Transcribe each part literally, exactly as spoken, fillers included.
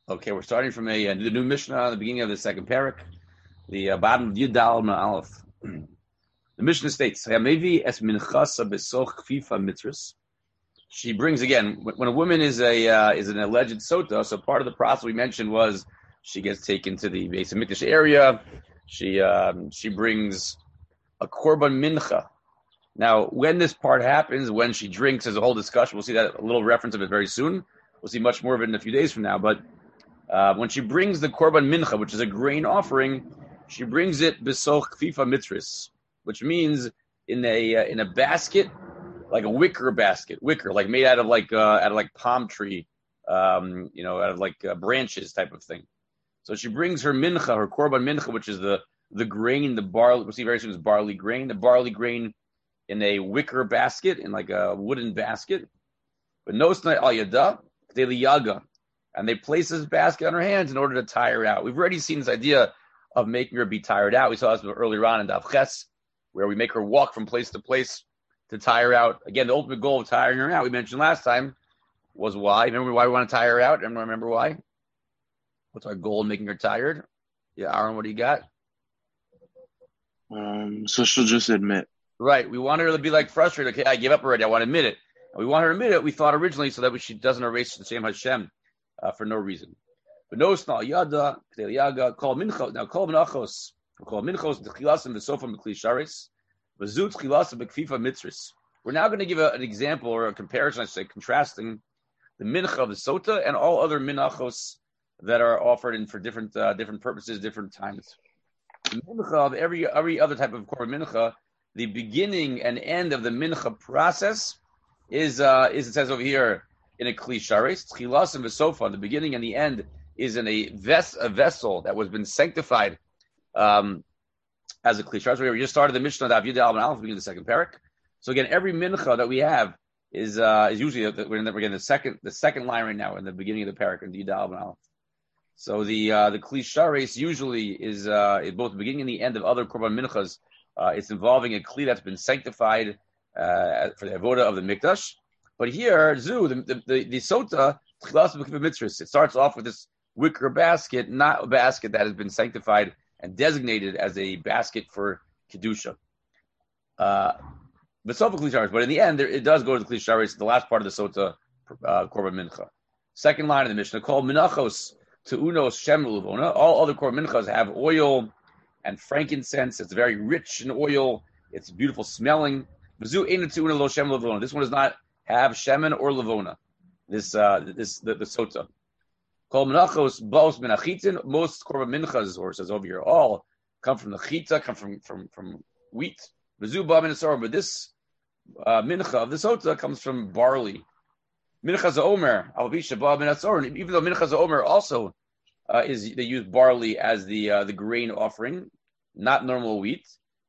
Okay, we're starting from a, uh, the new Mishnah at the beginning of the second parak, the uh, bottom of Yud Dal Aleph. The Mishnah states, "Hamevi es minchasa besoch kfifa mitzvus." She brings again when a woman is a uh, is an alleged sota. So part of the process we mentioned was she gets taken to the Beis Hamikdash area. She um, she brings a korban mincha. Now, when this part happens, when she drinks, there's a whole discussion. We'll see that a little reference of it very soon. We'll see much more of it in a few days from now. But uh, when she brings the korban mincha, which is a grain offering, she brings it besoch kfifa mitzvus, which means in a uh, in a basket, like a wicker basket, wicker, like made out of like uh, out of like palm tree, um, you know, out of like uh, branches type of thing. So she brings her mincha, her korban mincha, which is the the grain, the barley. We'll see very soon is barley grain, the barley grain in a wicker basket, in like a wooden basket. But nosna al yada yaga, and they place this basket on her hands in order to tire her out. We've already seen this idea of making her be tired out. We saw this earlier on in Daf Ches, where we make her walk from place to place to tire out. Again, the ultimate goal of tiring her out, we mentioned last time, was why. Remember why we want to tire her out? Remember, remember why? What's our goal in making her tired? Yeah, Aaron, what do you got? Um, so she'll just admit. Right. We want her to be like frustrated. Okay, I give up already. I want to admit it. And we want her to admit it. We thought originally so that she doesn't erase the same Hashem uh, for no reason. But no, it's not yada, yaga, call minchos. Now, call minchos. Call minchos, the chilasim, the sofa, the sharis. We're now going to give a, an example or a comparison, I say, contrasting the mincha of the sota and all other minachos that are offered in for different uh, different purposes, different times. The mincha of every every other type of korban mincha, the beginning and end of the mincha process is uh, is it says over here in a kli sharis, chilas and v'sofa. The beginning and the end is in a ves a vessel that was been sanctified. Um, As a cliche, we just started the Mishnah of Yud Al Aleph, beginning of the second parak. So again, every mincha that we have is uh, is usually we're in the, we're getting the second the second line right now in the beginning of the parak in Yud Al Aleph. So the uh, the kli usually is uh, is both the beginning and the end of other korban minchas. Uh, it's involving a kli that's been sanctified uh, for the avoda of the mikdash. But here, zu the the, the, the sota it starts off with this wicker basket, not a basket that has been sanctified and designated as a basket for kedusha. Uh, but in the end, there, it does go to the klisharis, the last part of the sota uh, korban mincha. Second line of the Mishnah called minachos to unos shem levona. All other korban minchas have oil and frankincense. It's very rich in oil. It's beautiful smelling. This one does not have shemen or levona. This uh, this the, the sota. Kol menachos bos menachitin. Most korban minchas, or it says over here, all come from the chita, come from from from wheat. V'zu ba minasor, but this uh, mincha of the sota comes from barley. Mincha za'omer alvisha ba minasor. Even though mincha za'omer also uh, is they use barley as the uh, the grain offering, not normal wheat.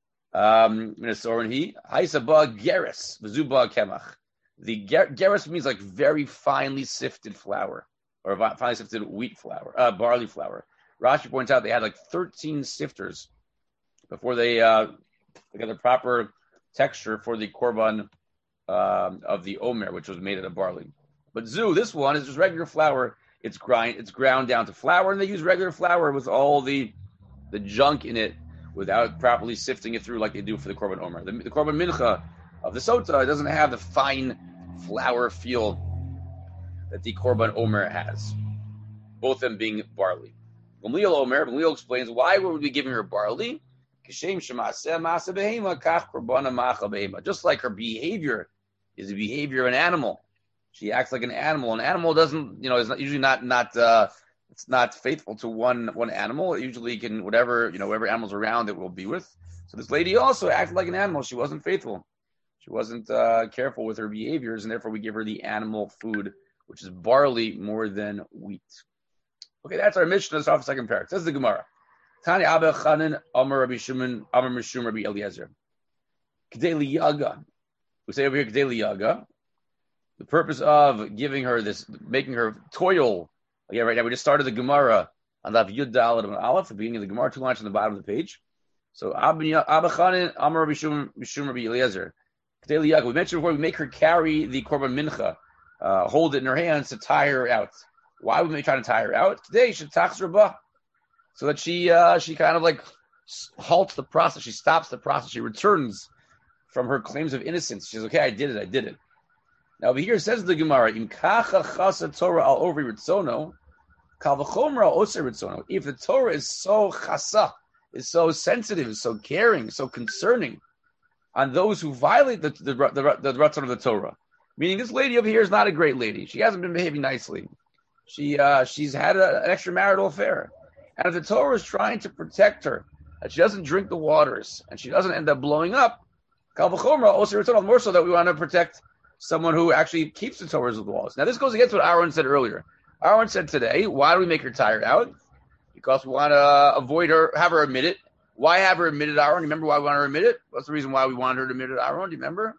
Um, minasor and he haisa ba geres v'zu ba kemach. The geres means like very finely sifted flour. Or finely sifted wheat flour, uh, barley flour. Rashi points out they had like thirteen sifters before they uh, they got the proper texture for the korban um, of the omer, which was made out of barley. But zu, this one is just regular flour. It's grind, it's ground down to flour, and they use regular flour with all the the junk in it without properly sifting it through like they do for the korban omer. The, the korban mincha of the sota, it doesn't have the fine flour feel that the korban omer has, both of them being barley. Gamliel omer, Gamliel explains why would we be giving her barley? Just like her behavior is the behavior of an animal, she acts like an animal. An animal doesn't, you know, is not, usually not not uh, it's not faithful to one one animal. It usually can whatever you know whatever animals around it will be with. So this lady also acted like an animal. She wasn't faithful. She wasn't uh, careful with her behaviors, and therefore we give her the animal food, which is barley more than wheat. Okay, that's our Mishnah. Let's start off the second parak. Says the Gemara. Tani Abba Chanan Amar Rabbi Shimon Amar Mishum Rabbi Eliezer. K'dei liyaga. We say over here k'dei liyaga. The purpose of giving her this, making her toil. Okay, right now we just started the Gemara on the Yud Daled and Aleph, the beginning of the Gemara, two lines on the bottom of the page. So Abba Chanan Amar Rabbi Shimon Mishum Rabbi Eliezer. K'dei liyaga. We mentioned before we make her carry the korban mincha. Uh, hold it in her hands to tire her out. Why would we try to tie her out? Today, she tachs rabah, so that she uh, she kind of like halts the process. She stops the process. She returns from her claims of innocence. She says, okay, I did it, I did it. Now over here says the Gemara, Im kacha chasa Torah al ovri ritzono, kal v'chomer al osei ritzono. If the Torah is so chasa, is so sensitive, is so caring, so concerning on those who violate the the the, the, the ratzon of the Torah, meaning this lady over here is not a great lady. She hasn't been behaving nicely. She uh, she's had a, an extramarital affair, and if the Torah is trying to protect her, that she doesn't drink the waters and she doesn't end up blowing up, kal v'chomer al osei ritzono, more so that we want to protect someone who actually keeps the Torah's laws. Now, this goes against what Aaron said earlier. Aaron said today, why do we make her tired out? Because we want to avoid her, have her admit it. Why have her admit it, Aaron? You remember why we want her to admit it? What's the reason why we wanted her to admit it, Aaron? Do you remember?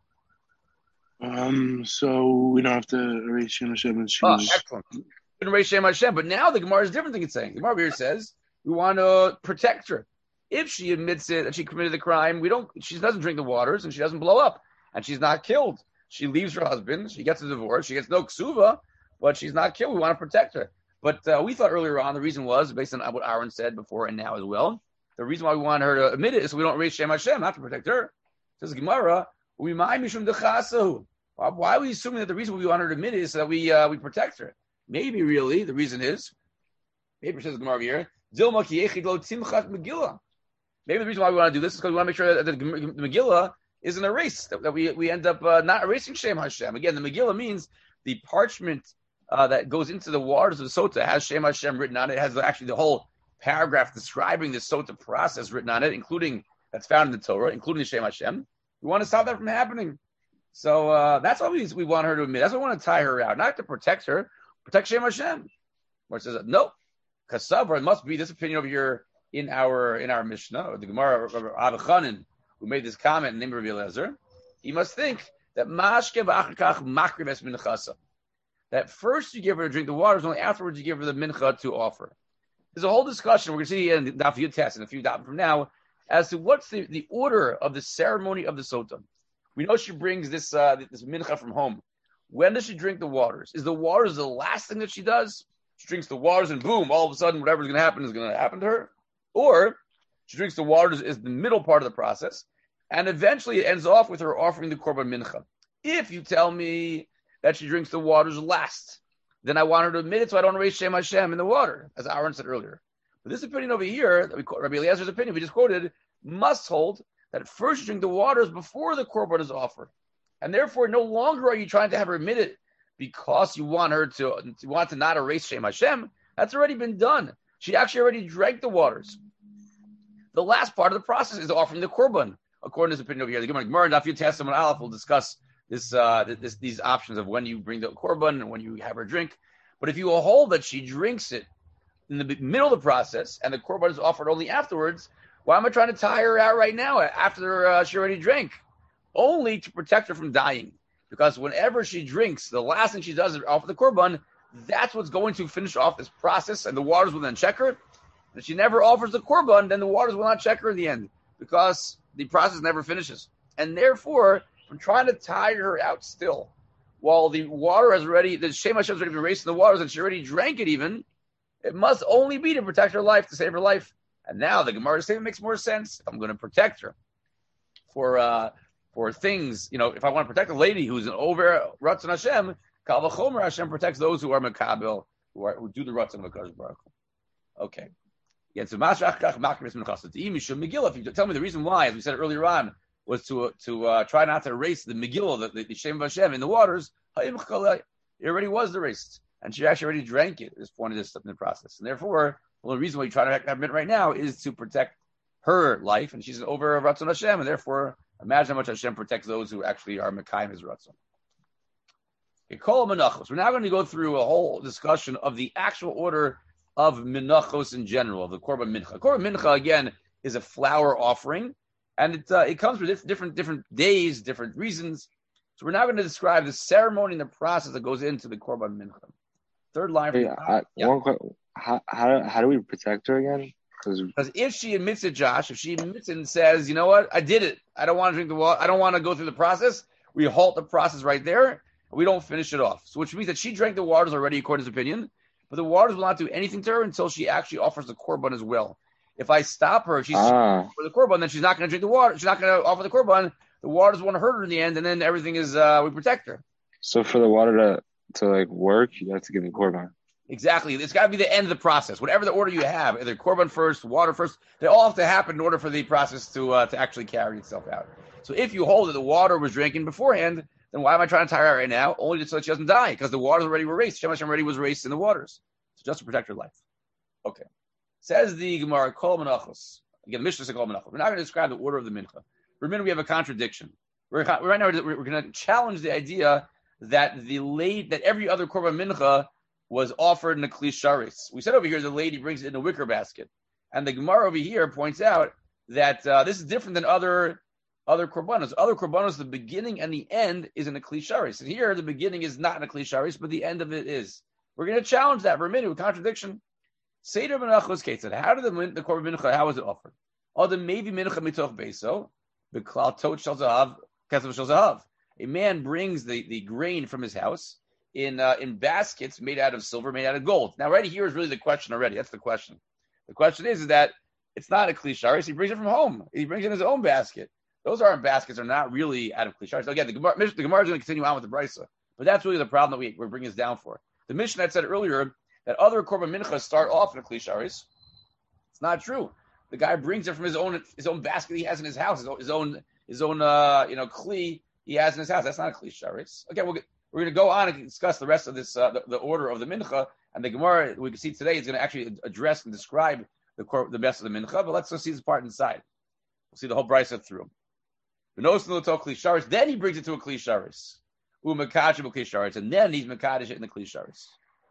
Um, so we don't have to erase Shem Hashem. And oh, excellent. We can erase Shem Hashem, but now the Gemara is different thing it's saying. The Gemara here says we want to protect her. If she admits it that she committed the crime, we don't. She doesn't drink the waters and she doesn't blow up and she's not killed. She leaves her husband. She gets a divorce. She gets no ksuva, but she's not killed. We want to protect her. But uh, we thought earlier on the reason was, based on what Aaron said before and now as well, the reason why we want her to admit it is so we don't raise Shem Hashem, not to protect her. Says Gemara, we mind mishum dechasahu. Why are we assuming that the reason we want her to admit it is so that we uh, we protect her? Maybe really the reason is, maybe says Gemara over here, Dilma ki yechid lo timchat Megillah. Maybe the reason why we want to do this is because we want to make sure that the Megillah isn't erased, that, that we we end up uh, not erasing Shem Hashem. Again, the Megillah means the parchment uh, that goes into the waters of the Sota has Shem Hashem written on it. It has actually the whole paragraph describing the Sota process written on it, including that's found in the Torah, including the Shem Hashem. We want to stop that from happening. So uh, that's what we, we want her to admit. That's why we want to tie her out, not to protect her, protect Shem Hashem. Where it says, no, Kasavra, it must be this opinion over here in our in our Mishnah, the Gemara, Rabbi Chanan, who made this comment in the name of Rabbi Eliezer, he must think that mashke v'achakach makriv es minchasa. That first you give her to drink the waters, only afterwards you give her the mincha to offer. There's a whole discussion we're going to see in the Daf Yud Tes in a few days from now as to what's the, the order of the ceremony of the sota. We know she brings this uh, this mincha from home. When does she drink the waters? Is the waters the last thing that she does? She drinks the waters and boom, all of a sudden whatever's going to happen is going to happen to her? Or she drinks the waters is the middle part of the process, and eventually it ends off with her offering the korban mincha. If you tell me that she drinks the waters last, then I want her to admit it so I don't erase Shem Hashem in the water, as Aaron said earlier. But this opinion over here, that we quote, Rabbi Eliezer's opinion we just quoted, must hold that first you drink the waters before the korban is offered. And therefore, no longer are you trying to have her admit it because you want her to, to want to not erase Shem Hashem. That's already been done. She actually already drank the waters. The last part of the process is offering the korban, according to this opinion over here. The Gemara and Daf Yud Tes Amud Aleph will discuss this, uh, this, these options of when you bring the korban and when you have her drink. But if you hold that she drinks it in the middle of the process and the korban is offered only afterwards, why am I trying to tie her out right now after uh, she already drank? Only to protect her from dying. Because whenever she drinks, the last thing she does is offer the korban. That's what's going to finish off this process, and the waters will then check her. If she never offers the korban, then the waters will not check her in the end, because the process never finishes. And therefore, I'm trying to tie her out still, while the water has already, the Shem Hashem has already been raised in the waters, and she already drank it even, it must only be to protect her life, to save her life. And now the Gemara statement makes more sense. If I'm going to protect her for uh, for things, you know, if I want to protect a lady who's an over Ratzon Hashem, Kal v'chomer Hashem protects those who are Mekabel, who are who do the Ratzon of HaKadosh Baruch Hu. Okay. Yeah, so Megillah, if you tell me the reason why, as we said earlier on, was to to uh, try not to erase the Megillah, the, the, the Shem Hashem in the waters, it already was erased. And she actually already drank it at this point of this step in the process. And therefore, well, the reason why you try to have it right now is to protect her life, and she's over Ratzon Hashem, and therefore, imagine how much Hashem protects those who actually are Mekayim his Ratzon. Okay, Kol Menachos. We're now going to go through a whole discussion of the actual order of Menachos in general, of the Korban Mincha. Korban Mincha, again, is a flour offering, and it uh, it comes with different different days, different reasons. So we're now going to describe the ceremony and the process that goes into the Korban Mincha. Third line. From hey, I, yeah. One question. How, how how do we protect her again? Because if she admits it, Josh, if she admits it and says, you know what, I did it, I don't want to drink the water, I don't want to go through the process, we halt the process right there, We don't finish it off. So which means that she drank the waters already, according to his opinion, but the waters will not do anything to her until she actually offers the korban as well. If I stop her, she's Ah. for the korban, then she's not going to drink the water. She's not going to offer the korban. The waters won't hurt her in the end, and then everything is uh, we protect her. So for the water to to like work, you have to give the korban. Exactly. It's got to be the end of the process. Whatever the order you have, either korban first, water first, they all have to happen in order for the process to uh, to actually carry itself out. So if you hold that the water was drinking beforehand, then why am I trying to tie her right now? Only so that she doesn't die, because the waters already were raced. Shem Hashem already was raced in the waters. So just to protect her life. Okay. Says the Gemara, Kol Menachos. Again, the Mishnah says Kol Menachos. We're not going to describe the order of the mincha. For a minute, we have a contradiction. We're, right now, we're, we're going to challenge the idea that the late that every other korban mincha was offered in a kli sharis. We said over here the lady brings it in a wicker basket, and the Gemara over here points out that uh, this is different than other other korbanos. Other korbanos, the beginning and the end is in a kli sharis. And here, the beginning is not in a kli sharis, but the end of it is. We're going to challenge that for a minute with contradiction. Seder Menachos Ketzad. How did the the korban mincha? How was it offered? Oh, the maybe mincha mitoch beso, the klal tot shel zahav, kesef shel zahav. A man brings the, the grain from his house in uh, in baskets made out of silver, made out of gold. Now, right here is really the question already. That's the question. The question is, is that it's not a kli sharis. He brings it from home. He brings it in his own basket. Those aren't baskets. They're not really out of kli sharis. So again, the Gemara, the Gemara is going to continue on with the brisa, but that's really the problem that we, we're bringing this down for. The Mishnah had said earlier that other korban minchas start off in a kli sharis. It's not true. The guy brings it from his own his own basket he has in his house, his own his own, his own uh, you know kli he has in his house. That's not a kli sharis. Okay, we'll get, we're going to go on and discuss the rest of this, uh, the, the order of the mincha, and the Gemara we can see today is going to actually address and describe the cor- the best of the mincha. But let's just see this part inside. We'll see the whole brisa through. Then he brings it to a kli sharis, and then he's mekadosh it in the kli sharis.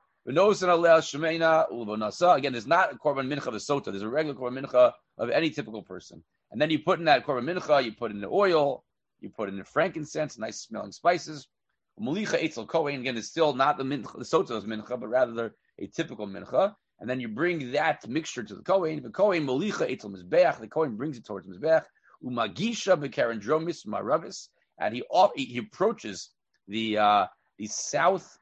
Again, there's not a korban mincha of the sota. There's a regular korban mincha of any typical person. And then you put in that korban mincha, you put in the oil, you put in the frankincense, nice smelling spices. Malicha etzel kohen, again, it's still not the mincha, the sota's mincha, but rather a typical mincha. And then you bring that mixture to the kohen. The kohen malicha etzel mizbeach. The kohen brings it towards mizbeach. Umagisha bekaren dromis maravis, and he he approaches the uh, the south.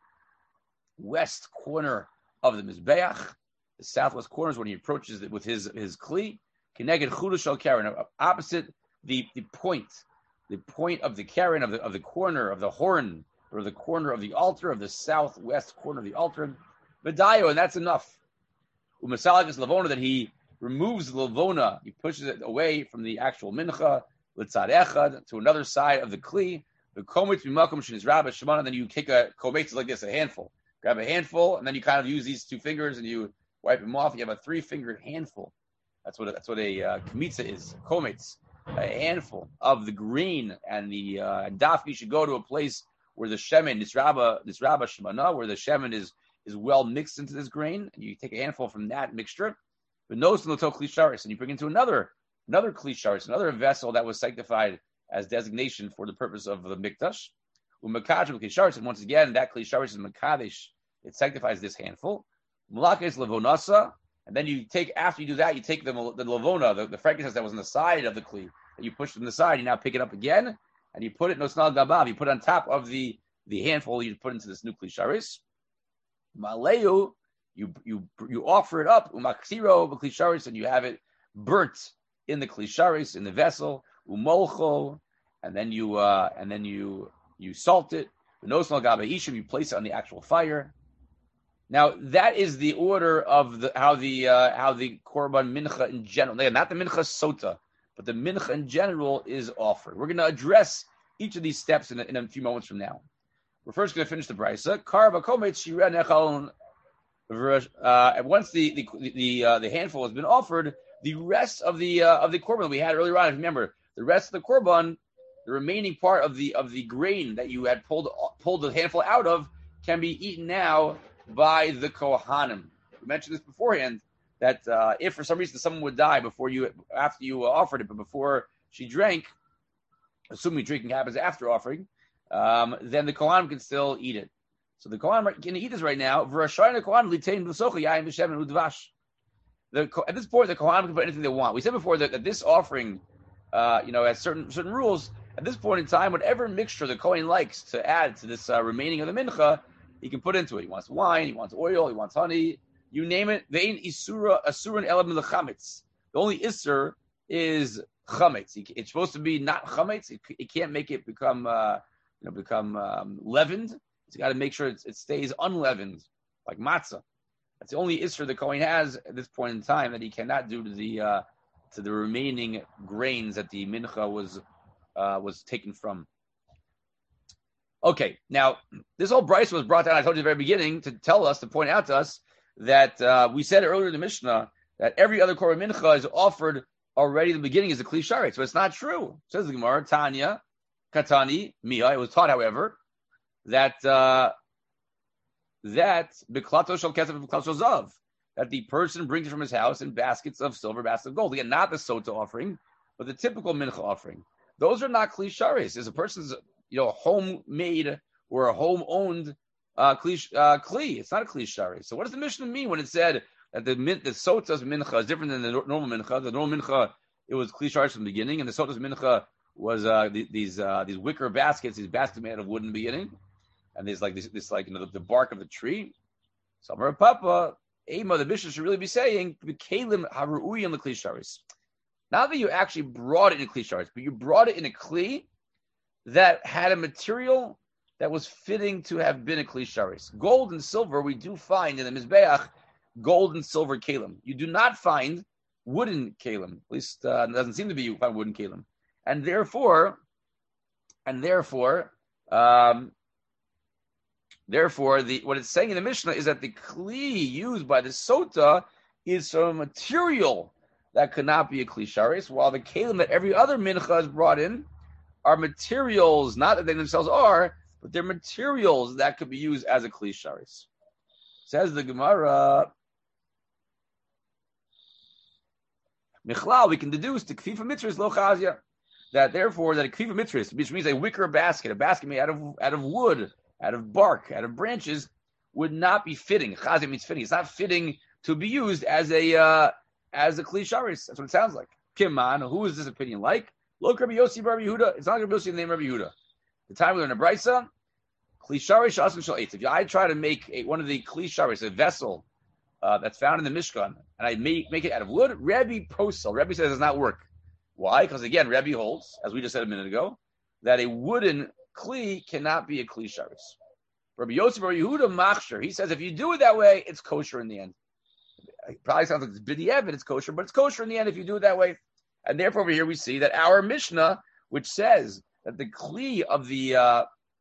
West corner of the Mizbeach, the southwest corner is when he approaches it with his his kli, Keneged Chudah Shel Karen, opposite the, the point, the point of the Karen, of the of the corner of the horn, or the corner of the altar, of the southwest corner of the altar, Vidayo, and that's enough. Umasalik is Lavona, that he removes the Lavona, he pushes it away from the actual mincha, Litzad Echad, to another side of the kli, the Komitz Mimakum Shiniz Rabba Shemana, then you take a kometz like this, a handful. Grab a handful, and then you kind of use these two fingers, and you wipe them off. You have a three-fingered handful. That's what a, that's what a uh, kmitza is, kometz, a handful of the grain and the uh, daf. You should go to a place where the shemen, this rabba, this rabba shemana, where the shemen is is well mixed into this grain, and you take a handful from that mixture. But no sinoto kli sharis, and you bring into another another kli sharis, another vessel that was sanctified as designation for the purpose of the mikdash. Umakadrim kli sharis, and once again, that kli sharis is makadesh. It sanctifies this handful. Malakes levonasa, and then you take, after you do that, you take the, the levona, the, the frankincense that was on the side of the kli, that you push from the side, you now pick it up again, and you put it, nosnal gabav, you put it on top of the, the handful you put into this new kli sharis. Maleu, you you you offer it up, umaksiro b'kli sharis, and you have it burnt in the kli sharis, in the vessel, umolcho, and then you uh, and then you you salt it. Nosnal gabav ishim, you place it on the actual fire. Now that is the order of the how the uh, how the korban mincha in general, not the mincha sota, but the mincha in general is offered. We're going to address each of these steps in a, in a few moments from now. We're first going to finish the brisa. Karba kometz shira nechal. Uh, once the the the, uh, the handful has been offered, the rest of the uh, of the korban we had earlier on. Remember, the rest of the korban, the remaining part of the of the grain that you had pulled pulled the handful out of, can be eaten now by the Kohanim. We mentioned this beforehand, that uh, if for some reason someone would die before you, after you uh, offered it, but before she drank, assuming drinking happens after offering, um, then the Kohanim can still eat it. So the Kohanim can eat this right now. The, at this point, the Kohanim can put anything they want. We said before that, that this offering, uh, you know, has certain certain rules. At this point in time, whatever mixture the Kohen likes to add to this uh, remaining of the mincha, he can put into it. He wants wine, he wants oil, he wants honey, you name it. Ve'in isura asuran elam lechametz. The only isur is chametz. It's supposed to be not chametz. It, it can't make it become, uh, you know, become um, leavened. It's got to make sure it stays unleavened, like matzah. That's the only isur the Kohen has at this point in time that he cannot do to the uh, to the remaining grains that the mincha was uh, was taken from. Okay, now this whole brisa was brought down. I told you at the very beginning to tell us, to point out to us that uh, we said earlier in the Mishnah that every other korban mincha is offered already in the beginning as a kli sharetz, but it's not true. It says the Gemara, Tanya, Katani, Mia. It was taught, however, that uh, that biklato shel kesef biklato shel zav, that the person brings it from his house in baskets of silver, baskets of gold. Again, not the sota offering, but the typical mincha offering. Those are not kli sharetz. Is a person's, you know, homemade or a home-owned uh, kli, uh, kli. It's not a kli sharetz. So what does the Mishnah mean when it said that the the sota's mincha is different than the normal mincha? The normal mincha, it was kli sharetz from the beginning, and the sota's mincha was uh, the, these uh, these wicker baskets, these baskets made out of wood in the beginning, and there's like this, this like you know the, the bark of the tree. So Amar Papa, Ema, the Mishnah should really be saying Kalim haruuy on the kli sharetz. Not that you actually brought it in a kli sharetz, but you brought it in a kli that had a material that was fitting to have been a kli sharetz. Gold and silver, we do find in the Mizbeach, gold and silver kalim. You do not find wooden kalim. At least uh, it doesn't seem to be you find wooden kalim. And therefore, and therefore, um, therefore, the what it's saying in the Mishnah is that the kli used by the sota is some material that could not be a kli sharetz, while the kalim that every other mincha is brought in are materials, not that they themselves are, but they're materials that could be used as a kli sharetz. Says the Gemara, Michlal, we can deduce the kfifa mitzvah lo chazia, that therefore that a kfifa mitzvah, which means a wicker basket, a basket made out of out of wood, out of bark, out of branches, would not be fitting. Chazia means fitting. It's not fitting to be used as a uh, as a kli sharetz. That's what it sounds like. Kiman, who is this opinion like? Look, Rabbi Yossi Bar Rabbi Yehuda. It's not Rabbi Yossi, the name Rabbi Yehuda. The time we learn a brisa, kli sharetz shasim shel eitz. If I try to make a, one of the kli sharetz, a vessel uh, that's found in the Mishkan, and I make make it out of wood, Rabbi Posel, Rabbi says it does not work. Why? Because again, Rabbi holds, as we just said a minute ago, that a wooden kli cannot be a kli sharetz. Rabbi Yossi Bar Yehuda machshir. He says if you do it that way, it's kosher in the end. It probably sounds like it's b'di'evet, it's kosher, but it's kosher in the end if you do it that way. And therefore, over here we see that our Mishnah, which says that the kli of the uh,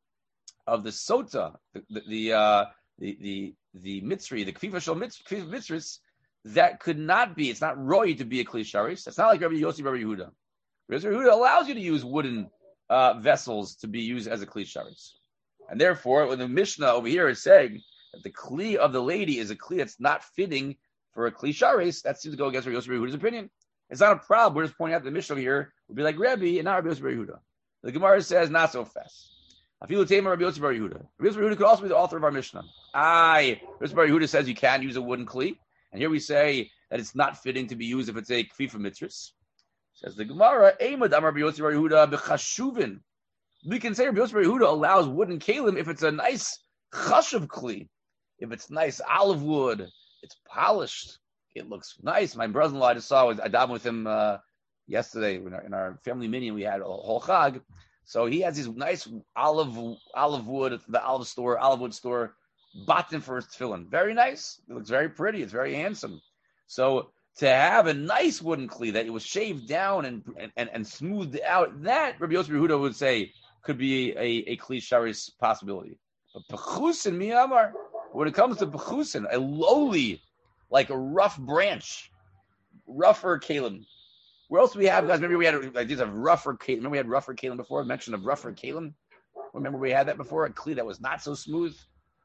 of the sota, the the the uh, the, the the mitzri, the kfifa shel mitzris, that could not be. It's not roy to be a kli sharetz. That's not like Rabbi Yossi Rabbi Yehuda. Rabbi Yehuda allows you to use wooden uh, vessels to be used as a kli sharetz, and therefore, when the Mishnah over here is saying that the kli of the lady is a kli that's not fitting for a kli sharetz, that seems to go against Rabbi Yossi Rabbi Yehuda's opinion. It's not a problem. We're just pointing out the Mishnah here would be like Rebbe and not Rabbi Yossi Bar Yehuda. The Gemara says not so fast. I feel the Rabbi Yossi Bar Yehuda. Rabbi Yossi Bar Yehuda could also be the author of our Mishnah. Aye, Rabbi Yossi Bar Yehuda says you can use a wooden kli, and here we say that it's not fitting to be used if it's a kfifa mitzvah. Says the Gemara, Eimad Amar Rabbi Yossi Bar Yehuda b'chashuvin. We can say Rabbi Yossi Bar Yehuda allows wooden kalim if it's a nice chashuv kli, if it's nice olive wood, it's polished. It looks nice. My brother-in-law I just saw, I davened with him uh, yesterday in our, in our family mini. We had a whole chag. So he has these nice olive olive wood at the olive store, olive wood store, bought them for his tefillin. Very nice. It looks very pretty. It's very handsome. So to have a nice wooden kli that it was shaved down and and, and smoothed out, that Rabbi Yossi Yehuda would say could be a, a kli sharetz possibility. But pechusin miyamar, when it comes to pechusin, a lowly, like a rough branch, rougher kalim. Where else do we have, guys? Remember we had like these of rougher kalim. Remember we had rougher kalim before? I mentioned of rougher kalim. Remember we had that before? A kli that was not so smooth.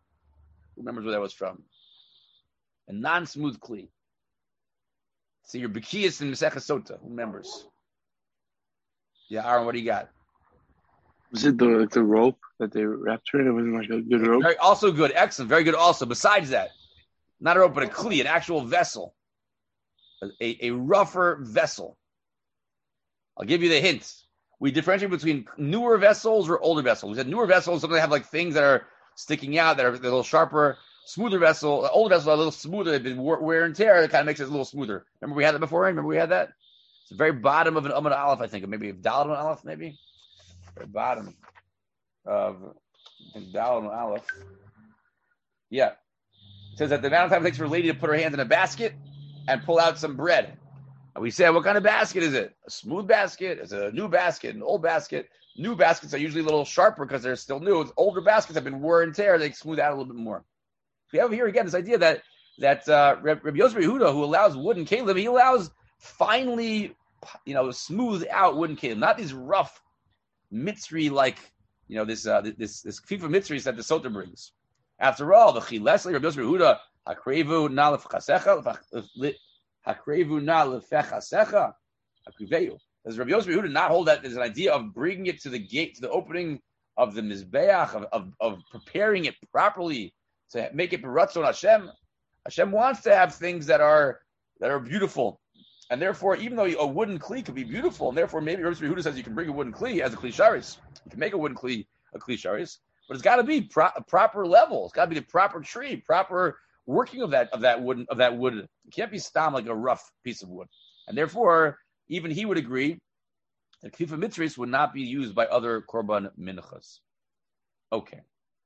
Who remembers where that was from? A non-smooth kli. See your Bikiyas and Masechah Sota. Who remembers? Yeah, Aaron, what do you got? Was it the like the rope that they wrapped around? It wasn't like a good rope. Very, also good, excellent, very good. Also, besides that. Not a rope, but a kli, an actual vessel. A, a rougher vessel. I'll give you the hint. we differentiate between newer vessels or older vessels. We said newer vessels, sometimes have like things that are sticking out, that are a little sharper. Smoother vessel, older vessels are a little smoother. They've been wear and tear. That kind of makes it a little smoother. Remember we had that before? Remember we had that? It's the very bottom of an Amud Aleph, I think. Or maybe Dalet Amud Aleph, maybe? Very bottom of Dalet Amud Aleph. Yeah. It says that the amount of time it takes for a lady to put her hands in a basket and pull out some bread. And we said, what kind of basket is it? A smooth basket? Is it a new basket? An old basket? New baskets are usually a little sharper because they're still new. Older baskets have been wear and tear. They smooth out a little bit more. We have here again this idea that that uh, Rabbi Yosef Yehuda, who allows wooden kalim, he allows finely, you know, smooth out wooden kalim, not these rough mitzri like, you know, this uh, this this fifa mitzris that the Sota brings. After all, the chilesli Rabbi Yosef Yehuda hakrevu na lefchasecha hakrevu na lefchasecha hakriveyu. Does Rabbi Yosef Yehuda not hold that there's an idea of bringing it to the gate, to the opening of the mizbeach, of of, of preparing it properly? To make it b'ratzon Hashem, Hashem wants to have things that are that are beautiful, and therefore, even though a wooden kli could be beautiful, and therefore maybe Rabbi Yehuda says you can bring a wooden kli as a kli sharis, you can make a wooden kli a kli sharis, but it's got to be pro- a proper level. It's got to be the proper tree, proper working of that of that wooden of that wood. It can't be stam like a rough piece of wood, and therefore, even he would agree that klifa mitzris would not be used by other korban minchas. Okay.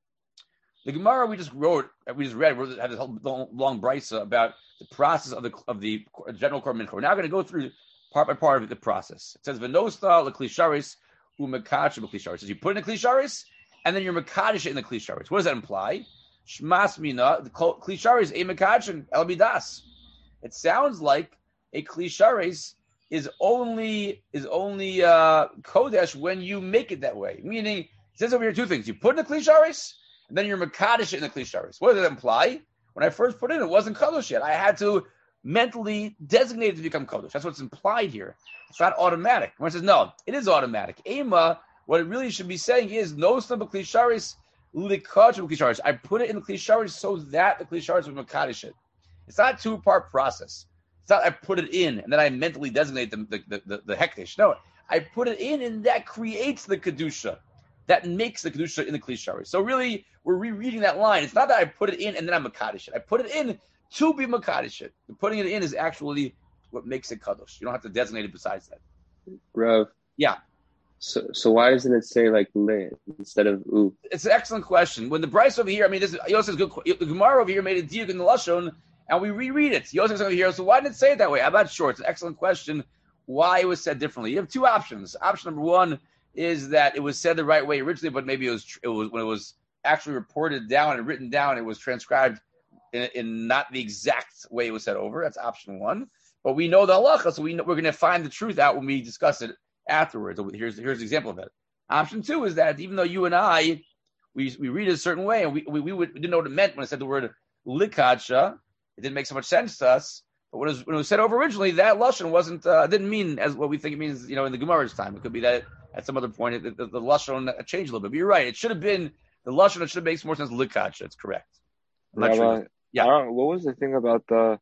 The Gemara we just wrote, we just read, we had this whole long, long brisa about the process of the of the general korban mincha. We're now going to go through part by part of the process. It says v'nosta lekli sharis u'mekadosh b'kli sharis. It says you put in a kli sharis and then you're mekadosh in the kli sharis. What does that imply? Shmas mina the kli sharis a mekadosh el midas. It sounds like a kli sharis is only is only uh, kodesh when you make it that way. Meaning, it says over here two things: you put in a kli sharis, and then you're mekadosh in the kli sharis. What does that imply? When I first put it in, it wasn't kadosh yet. I had to mentally designate it to become kadosh. That's what's implied here. It's not automatic. When it says no, it is automatic. Ema, what it really should be saying is no stam kli sharis likadosh kli sharis. I put it in the kli sharis so that the kli sharis would mekadosh it. It's not a two-part process. It's not I put it in and then I mentally designate the the the, the, the hekdesh. No, I put it in and that creates the kedusha. That makes the kedusha in the kli sharis. So really, we're rereading that line. It's not that I put it in and then I mekadosh it. I put it in to be mekadosh it. The putting it in is actually what makes it kadosh. You don't have to designate it besides that. Rav. Yeah. So so why doesn't it say like le instead of u? It's an excellent question. When the Bryce over here, I mean, this is Yosef's good. The Gemara over here made a diuk in the lashon, and we reread it. Yosef's over here. So why did it say it that way? I'm not sure. It's an excellent question. Why it was said differently? You have two options. Option number one is that it was said the right way originally, but maybe it was it was when it was actually reported down and written down, it was transcribed in, in not the exact way it was said over. That's option one. But we know the halacha, so we know, we're going to find the truth out when we discuss it afterwards. Here's here's an example of it. Option two is that even though you and I we we read it a certain way and we we, we, would, we didn't know what it meant when it said the word likadsha, it didn't make so much sense to us. But when it was, when it was said over originally, that lashon wasn't uh, didn't mean as what we think it means. You know, in the Gemara's time, it could be that at some other point the, the, the lashon changed a little bit. But you're right; it should have been the lashon. It should have made more sense. Likadsha, it's correct. I'm not Yeah, sure. but Yeah. I don't, what was the thing about the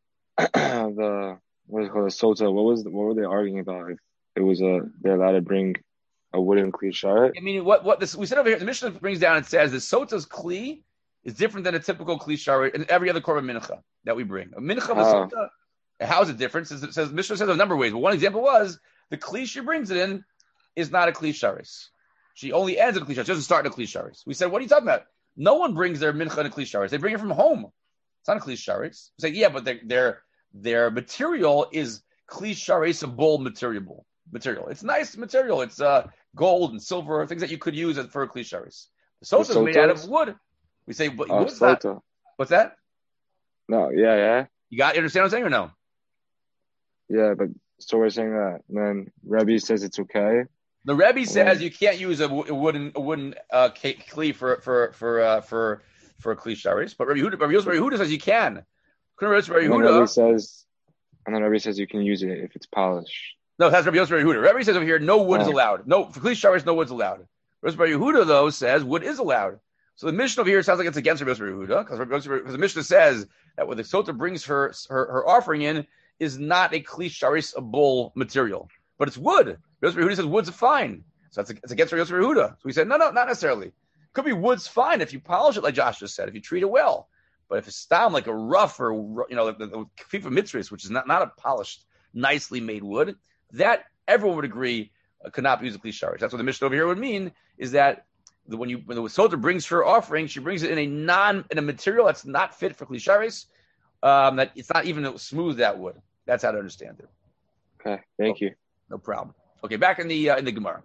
the what is it called, the sota? What was the, what were they arguing about? If it was a they're allowed to bring a wooden kli sharet? I mean, what what this we said over here, the Mishnah brings down. It says the sota's kli is different than a typical kli sharet and every other korban mincha that we bring. A mincha of a Oh. sota. How is it different? It says Mishnah says a number of ways. But one example was the kli she brings it in is not a kli sharis. She only ends in a kli sharis. She doesn't start in a kli sharis. We said, what are you talking about? No one brings their mincha in a kli sharis. They bring it from home. It's not a kli sharis. We say, yeah, but their their their material is kli sharisable material. Material. It's nice material. It's uh, gold and silver, things that you could use for a kli sharis. The sota is made out of wood. We say, but Oh, wood's not. sota. What's that? No, yeah, yeah, You got? You understand what I'm saying or no? yeah. But so we're saying that, and then Rebbe says it's okay. The Rebbe says Right. you can't use a, w- a wooden a wooden uh, ca- kli for for for uh, for for a kli sharis, but Rabbi Yehuda, Rabbi Yosef, Rabbi Yehuda says you can. Rabbi And then Rebbe Yehuda, says, and then Rebbe says you can use it if it's polished. no, that's Rabbi Yosef, Rabbi Yehuda. Rabbi says over here no wood is Oh. allowed. No for kli sharis, no wood's allowed. Rabbi Yehuda though says wood is allowed. So the Mishnah over here sounds like it's against Rabbi Yosef, Rabbi Yehuda because the Mishnah says that what the sota brings her, her her offering in is not a kli sharis a bull material, but it's wood. Rabbi Yosef Yehuda says wood's fine. So that's, it's against Yosef Yehuda. So we said, no, no, not necessarily. Could be wood's fine if you polish it, like Josh just said, if you treat it well. But if it's stam, like a rough or, you know, the, the Fifa Mitzvahs, which is not, not a polished, nicely made wood, that everyone would agree uh, could not be used as Kli. That's what the Mishnah over here would mean, is that the, when you when the Sota brings her offering, she brings it in a non in a material that's not fit for Kli, um, that it's not even smooth, that wood. That's how to understand it. Okay, thank oh, you. No problem. Okay, back in the uh, in the Gemara.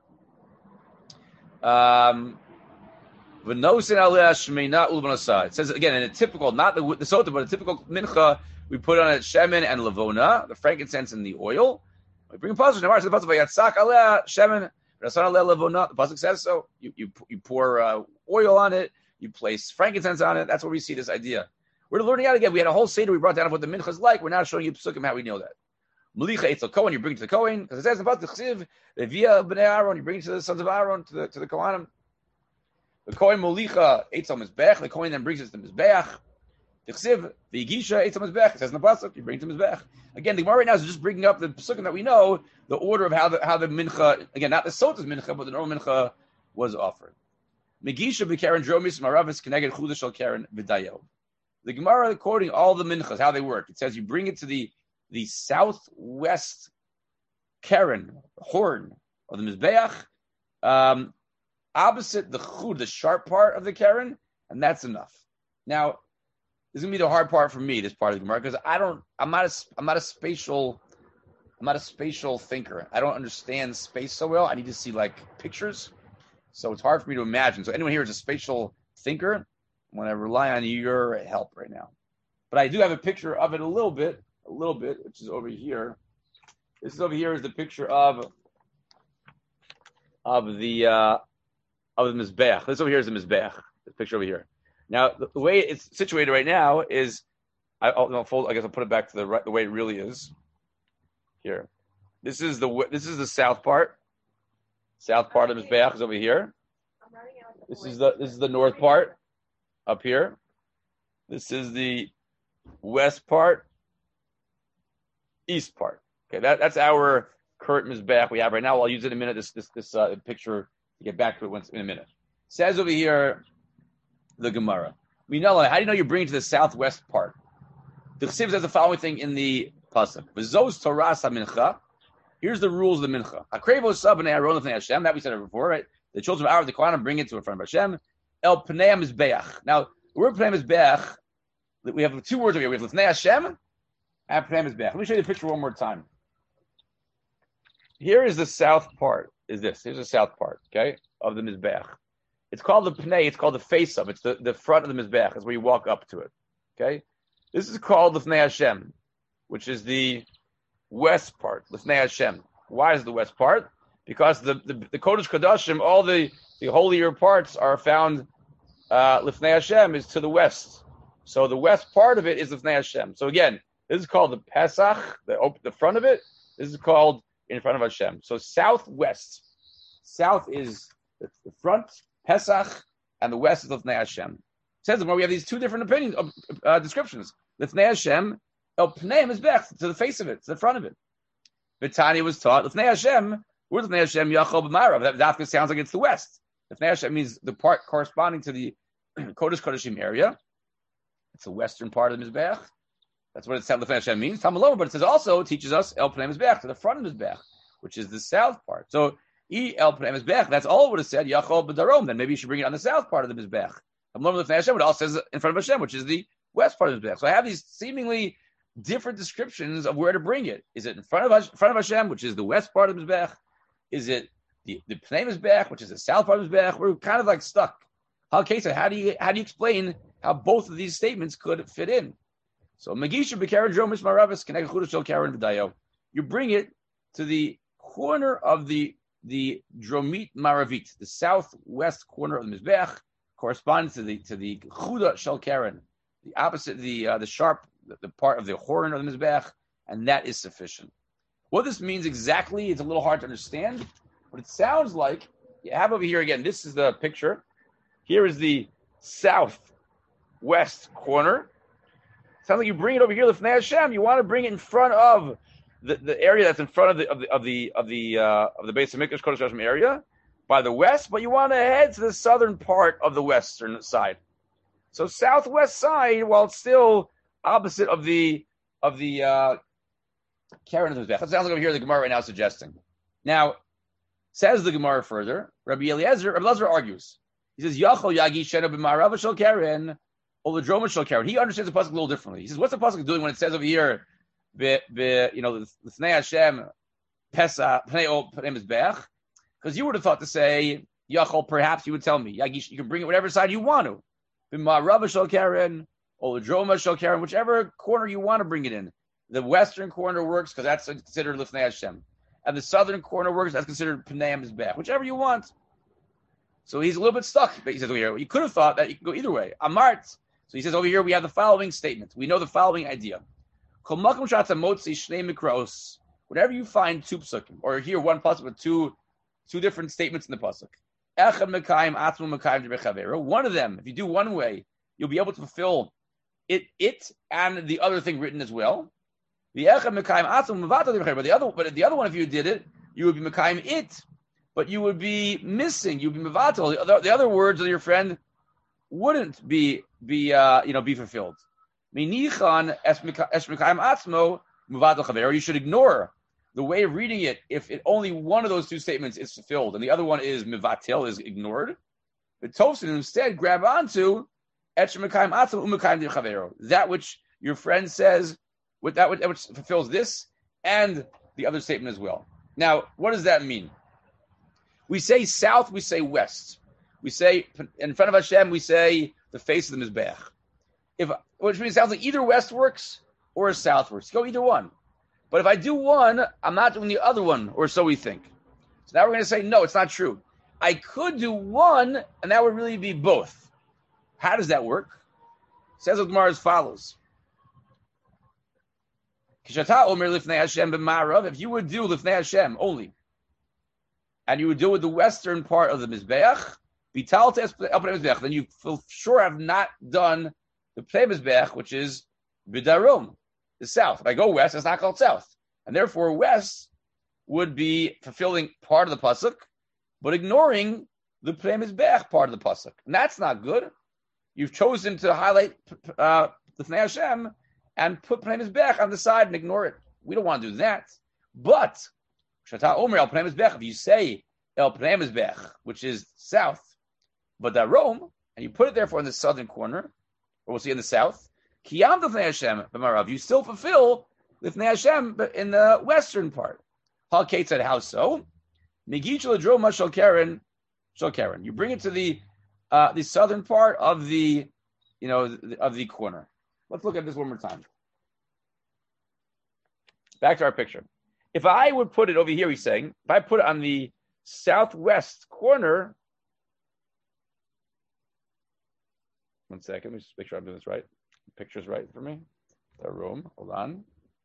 Um, it says again in a typical, not the, the sota, but a typical mincha, we put on it shemen and lavona, the frankincense and the oil. We bring a pasuk. The pasuk vayatsak aleh shemen, v'nasan aleh lavona. The pasuk says so. You you you pour uh, oil on it. You place frankincense on it. That's where we see this idea. We're learning out again. We had a whole seder we brought down of what the mincha is like. We're now showing you psukim how we know that. Malicha etzel Kohen, you bring it to the Kohen, because it says in the pasuk via bnei Aaron, you bring it to the sons of Aaron, to the to the Kohanim. The Kohen Molicha Eitzel Mizbech. The Kohen then brings it to the Mizbeach. Tichsiv the Yigisha Eitzel Mizbech. It says in the pasuk, you bring it to Mizbech. Again, the Gemara right now is just bringing up the psukim that we know, the order of how the how the mincha, again, not the sota's mincha, but the normal mincha was offered. Megisha b'Karen Dromis Maravis Keneged Chudah Shel Karen V'Dayo. The Gemara quoting all the minchas, how they work. It says you bring it to the the southwest Karen horn of the Mizbeach. Um, opposite the chud, the sharp part of the Karen, and that's enough. Now, this is gonna be the hard part for me, this part of the Gemara, because I don't, I'm not a, I'm not a spatial, I'm not a spatial thinker. I don't understand space so well. I need to see like pictures, so it's hard for me to imagine. So anyone here is a spatial thinker, I'm gonna rely on your help right now. But I do have a picture of it a little bit, a little bit, which is over here. This is over here is the picture of of the. Uh, Of the Mizbeach. This over here is the Mizbeach. This picture over here. Now, the, the way it's situated right now is, I, I'll, I'll fold. I guess I'll put it back to the right, the way it really is. Here, this is the this is the south part. South part of the Mizbeach is over here. This is the this is the north part up here. This is the west part, east part. Okay, that, that's our current Mizbeach we have right now. I'll use it in a minute. This this this uh, picture. Get back to it once in a minute. Says over here, the Gemara. We know, how do you know you bring it to the southwest part? The Chesiv says the following thing in the pasuk. V'zos Toras HaMincha. Here's the rules of the Mincha. Akrevo Sab and Aaron L'fnei Hashem. That we said it before, right? The children of Aaron, the Kohanim, bring it to in front of Hashem. El Pnei Mizbeach. Now, the word Pnei Mizbeach, we have two words over here. We have L'fnei Hashem and Pnei Mizbeach. Let me show you the picture one more time. Here is the south part. Is this? Here's the south part, okay, of the Mizbeach. It's called the Pnei, it's called the face of it. It's the, the front of the Mizbeach. It's where you walk up to it, okay? This is called the L'fnei Hashem, which is the west part, L'fnei Hashem. Why is the west part? Because the, the, the Kodesh Kodashim, all the, the holier parts are found, uh, L'fnei Hashem is to the west. So the west part of it is L'fnei Hashem. So again, this is called the Pesach, the, the front of it. This is called in front of Hashem. So southwest. South is the front, Pesach, and the west is L'fnei Hashem. It says well, we have these two different opinions, uh, descriptions. L'fnei Hashem, El Pnei Mizbeach, to the face of it, to the front of it. Vitani was taught, L'fnei Hashem, where's L'fnei Hashem, Yachol B'marav? That, that sounds like it's the west. L'fnei Hashem means the part corresponding to the Kodesh Kodashim area. It's the western part of the Mizbeach. That's what it said L'fnei Hashem means. Tamaloma, but it says also, it teaches us El Pnei Mizbeach, to the front of Mizbeach, which is the south part. So, E El Pnei Mizbeach, that's all it would have said, Yachol B'darom, then maybe you should bring it on the south part of the Mizbeach. Tamaloma L'fnei Hashem, it also says in front of Hashem, which is the west part of the Mizbeach. So I have these seemingly different descriptions of where to bring it. Is it in front of, in front of Hashem, which is the west part of the Mizbeach? Is it the, the Pnei Mizbeach, which is the south part of the Mizbeach? We're kind of like stuck. How do you how do you explain how both of these statements could fit in? So Magisha b'Karen Dromis Maravis Keneged Chudah Shel Karen V'Dayo. You bring it to the corner of the the Dromit Maravit, the southwest corner of the Mizbeach, corresponds to the to the Chudah Shel Karen, the opposite, the uh, the sharp, the, the part of the horn of the Mizbeach, and that is sufficient. What this means exactly is a little hard to understand, but it sounds like you have over here again. This is the picture. Here is the southwest corner. Sounds like you bring it over here, L'fnei Hashem. You want to bring it in front of the, the area that's in front of the of the of the of the uh, of the base of Mikdash Kodesh Hashem area by the west, but you want to head to the southern part of the western side. So southwest side, while it's still opposite of the of the uh, Karen of the Mizbech. That sounds like over here the Gemara right now suggesting. Now, says the Gemara further, Rabbi Eliezer, Rabbi Eliezer argues. He says, Yachol Yagi Shena b'Ma'arav shel Karen, Oladroma shel Karen. He understands the pasuk a little differently. He says, what's the pasuk doing when it says over here, be, be, you know, L'fnei Hashem, Pesa, Pnei Pnei Mizbech? Because you would have thought to say, Yachol, perhaps you would tell me, Yagi, you can bring it whatever side you want to. B'Ma'arav shel Karen, Oladroma shel Karen, whichever corner you want to bring it in. The western corner works because that's considered L'fnei Hashem. And the southern corner works, that's considered Pnei Mizbech. Whichever you want. So he's a little bit stuck. But he says over here, you could have thought that you could go either way. Amart. So he says over here, we have the following statement. We know the following idea. Whenever you find two psukim, or here one pasuk with two, two different statements in the pasuk. One of them, if you do one way, you'll be able to fulfill it, it and the other thing written as well. The but the other, but the other one, if you did it, you would be mekayim it, but you would be missing. You'd be mevatel. The other, the other words of your friend wouldn't be be uh, you know be fulfilled. Minichan es mekayim atzmo mevatel chaver. You should ignore the way of reading it if it, only one of those two statements is fulfilled and the other one is mevatel, is ignored. But Tosfos instead grab onto es mekayim atzmo umekayim chaver, that which your friend says. With that, which fulfills this and the other statement as well. Now, what does that mean? We say south, we say west. We say in front of Hashem, we say the face of the Mizbeach. If, which means it sounds like either west works or south works. Go either one. But if I do one, I'm not doing the other one, or so we think. So now we're going to say, no, it's not true. I could do one, and that would really be both. How does that work? It says the Gemara as follows. If you would do Lifnei Hashem only, and you would do it with the western part of the Mizbeach, then you for sure have not done the Pnei Mizbeach, which is Bidarom, the south. If I go west, it's not called south. And therefore, west would be fulfilling part of the Pasuk, but ignoring the Pnei Mizbeach part of the Pasuk. And that's not good. You've chosen to highlight uh, Lifnei Hashem and put Pnei Mizbech on the side and ignore it. We don't want to do that. But Shata Omer El Pnei Mizbech, if you say El Pnei Mizbech, which is south, but Darom, and you put it therefore in the southern corner, or we'll see in the south, Kiyam Lifnei Hashem b'Marav, you still fulfill Lifnei Hashem in the western part. Hal Kate said, how so? Megich Ladroma Shal Karen, Shal Karen. You bring it to the uh, the southern part of the, you know, of the corner. Let's look at this one more time. Back to our picture. If I would put it over here, he's saying, if I put it on the southwest corner, one second, let me just make sure I'm doing this right. The picture's right for me. The room, hold on.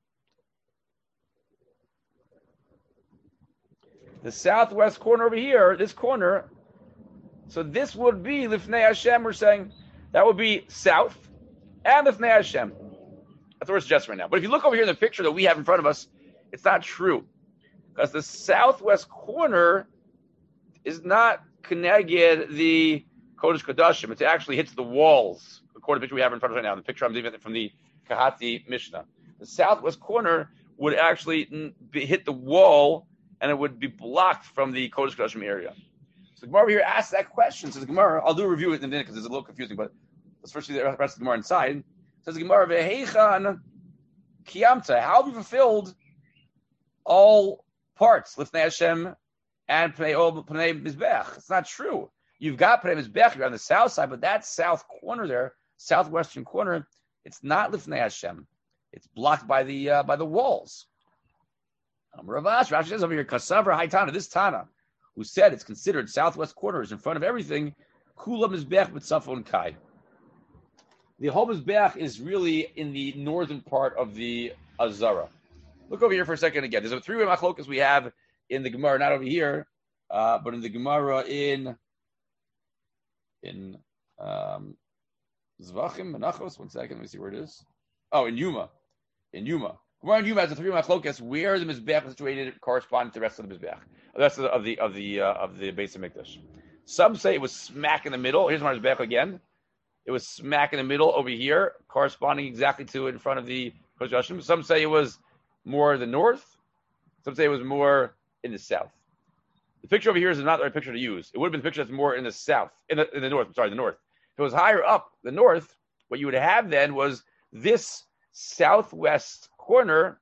The southwest corner over here, this corner, so this would be Lifnei Hashem, we're saying, that would be south. And Lifnei Hashem. That's what we're suggesting right now. But if you look over here in the picture that we have in front of us, it's not true. Because the southwest corner is not connected the Kodesh Kodashim. It actually hits the walls, according to the picture we have in front of us right now. The picture I'm giving from the Kahati Mishnah. The southwest corner would actually be, hit the wall, and it would be blocked from the Kodesh Kodashim area. So the Gemara over here asks that question. So the Gemara, I'll do a review in a minute because it's a little confusing, but let's first see the rest of the Gemara inside. Says the Gemara, Veheichan Kiyamta, how have you fulfilled all parts, Lifnei Hashem and Pnei Mizbech? It's not true. You've got Pnei Mizbech, you're on the south side, but that south corner there, southwestern corner, it's not Lifnei Hashem. It's blocked by the uh, by the walls. Um, Ravash, Rashi says over here, Kasavra Haitana, this Tana, who said it's considered southwest corner is in front of everything, Kula Mizbech with Safon Kai. The whole Mizbech is really in the northern part of the Azara. Look over here for a second again. There's a three-way machlokas we have in the Gemara, not over here, uh, but in the Gemara in in um, Zvachim, Menachos. One second, let me see where it is. Oh, in Yuma. In Yuma. Gemara and Yuma has the three machlokas where the mizbeach is situated corresponding to the rest of the mizbeach, the rest of the of the of the, uh, of the base of mikdash. Some say it was smack in the middle. Here's my mizbeach again. It was smack in the middle over here, corresponding exactly to it in front of the Kodesh Hashem. Some say it was more the north. Some say it was more in the south. The picture over here is not the right picture to use. It would have been the picture that's more in the south, in the in the north. I'm sorry, the north. If it was higher up the north, what you would have then was this southwest corner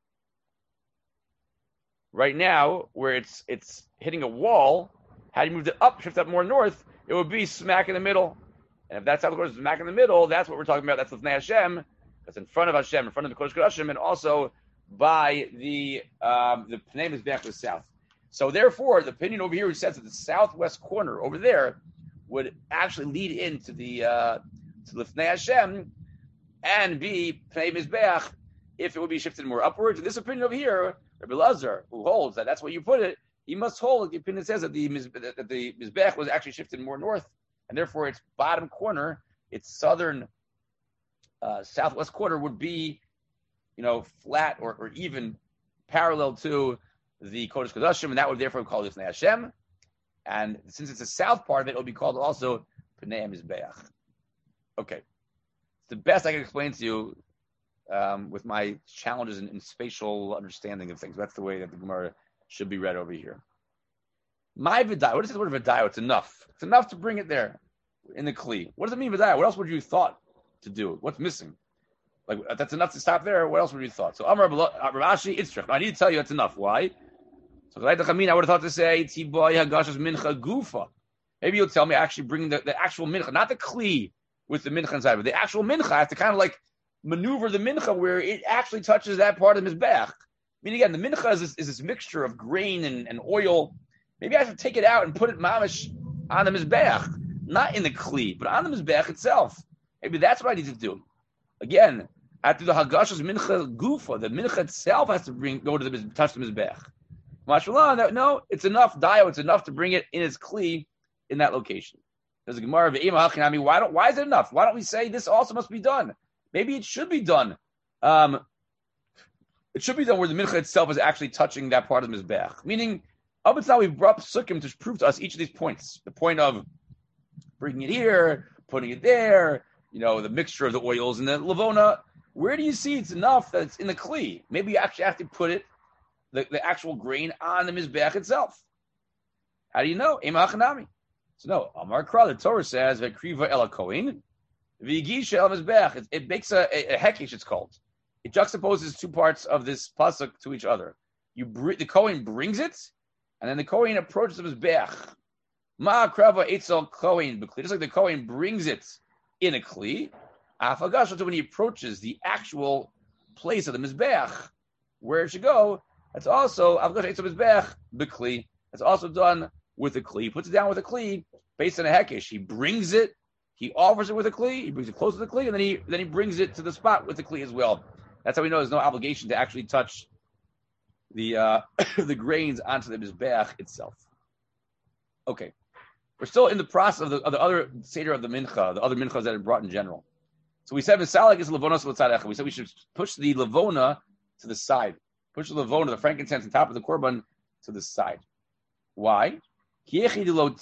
right now, where it's it's hitting a wall. Had you moved it up, shift up more north, it would be smack in the middle. And if that's how the Kodesh is smack in the middle, that's what we're talking about. That's Lifnei Hashem. That's in front of Hashem, in front of the Kodesh Kodashim, and also by the um, the Pnei Mizbeach to the south. So therefore, the opinion over here who says that the southwest corner over there would actually lead into the uh, to Lifnei Hashem and be Pnei Mizbeach if it would be shifted more upwards. And this opinion over here, Rabbi Lazar, who holds that that's where you put it, he must hold that the opinion says that the that the Mizbeach was actually shifted more north, and therefore its bottom corner, its southern uh, southwest corner would be, you know, flat or, or even parallel to the Kodesh Kodashim, and that would therefore be called Lifnei Hashem. And since it's the south part of it, it will be called also Pnei Mizbeach. Okay. It's the best I can explain to you um, with my challenges in, in spatial understanding of things. That's the way that the Gemara should be read over here. My Vidai, what is the word Vidai? It's enough. It's enough to bring it there in the Kli. What does it mean, Vidai? What else would you thought to do? What's missing? Like, that's enough to stop there. What else would you thought? So, Amar Rashi, Itzrach. I need to tell you that's enough. Why? So, I would have thought to say, Tiboy Hagashas Mincha Gufa. Maybe you'll tell me actually bring the, the actual Mincha, not the Kli with the Mincha inside, but the actual Mincha. I have to kind of like maneuver the Mincha where it actually touches that part of the Mizbeach. I mean, again, the Mincha is this, is this mixture of grain and, and oil. Maybe I have to take it out and put it mamish on the Mizbeach, not in the Kli, but on the Mizbeach itself. Maybe that's what I need to do. Again, after the Hagashas Mincha Gufa, the Mincha itself has to bring go to the touch the Mizbeach. Mashallah, no, it's enough, Dio, it's enough to bring it in its Kli in that location. There's a Gemara of Eima Hachinami. Why don't why is it enough? Why don't we say this also must be done? Maybe it should be done. Um, it should be done where the Mincha itself is actually touching that part of the Mizbeach. Meaning, up until now we've brought Sukkim to prove to us each of these points. The point of bringing it here, putting it there, you know, the mixture of the oils and the Lavona. Where do you see it's enough that it's in the Kli? Maybe you actually have to put it, the, the actual grain, on the Mizbeach itself. How do you know? Ema Hachanami. So no, Amar Kra, the Torah says, Vekriva Ela Kohen, V'yigisha El Mizbeach. It, it makes a, a, a hekesh, it's called. It juxtaposes two parts of this pasuk to each other. You br- The Kohen brings it, and then the Kohen approaches the Mizbeach. Ma Krava Eitzel Kohen B'Kli. Just like the Kohen brings it in a Kli, Afagash, when he approaches the actual place of the Mizbeach, where it should go, that's also Afagash Eitzel Mizbeach B'Kli. That's also done with a Kli. He puts it down with a Kli based on a Hekesh. He brings it, he offers it with a Kli, he brings it close to the Kli, and then he then he brings it to the spot with the Kli as well. That's how we know there's no obligation to actually touch the uh, the grains onto the Mizbeach itself. Okay. We're still in the process of the, of the other Seder of the Mincha, the other Minchas that are brought in general. So we said Misalik is Lavonos L'Tzadecha. We said we should push the Lavona to the side. Push the Lavona, the frankincense on top of the Korban, to the side. Why? We don't want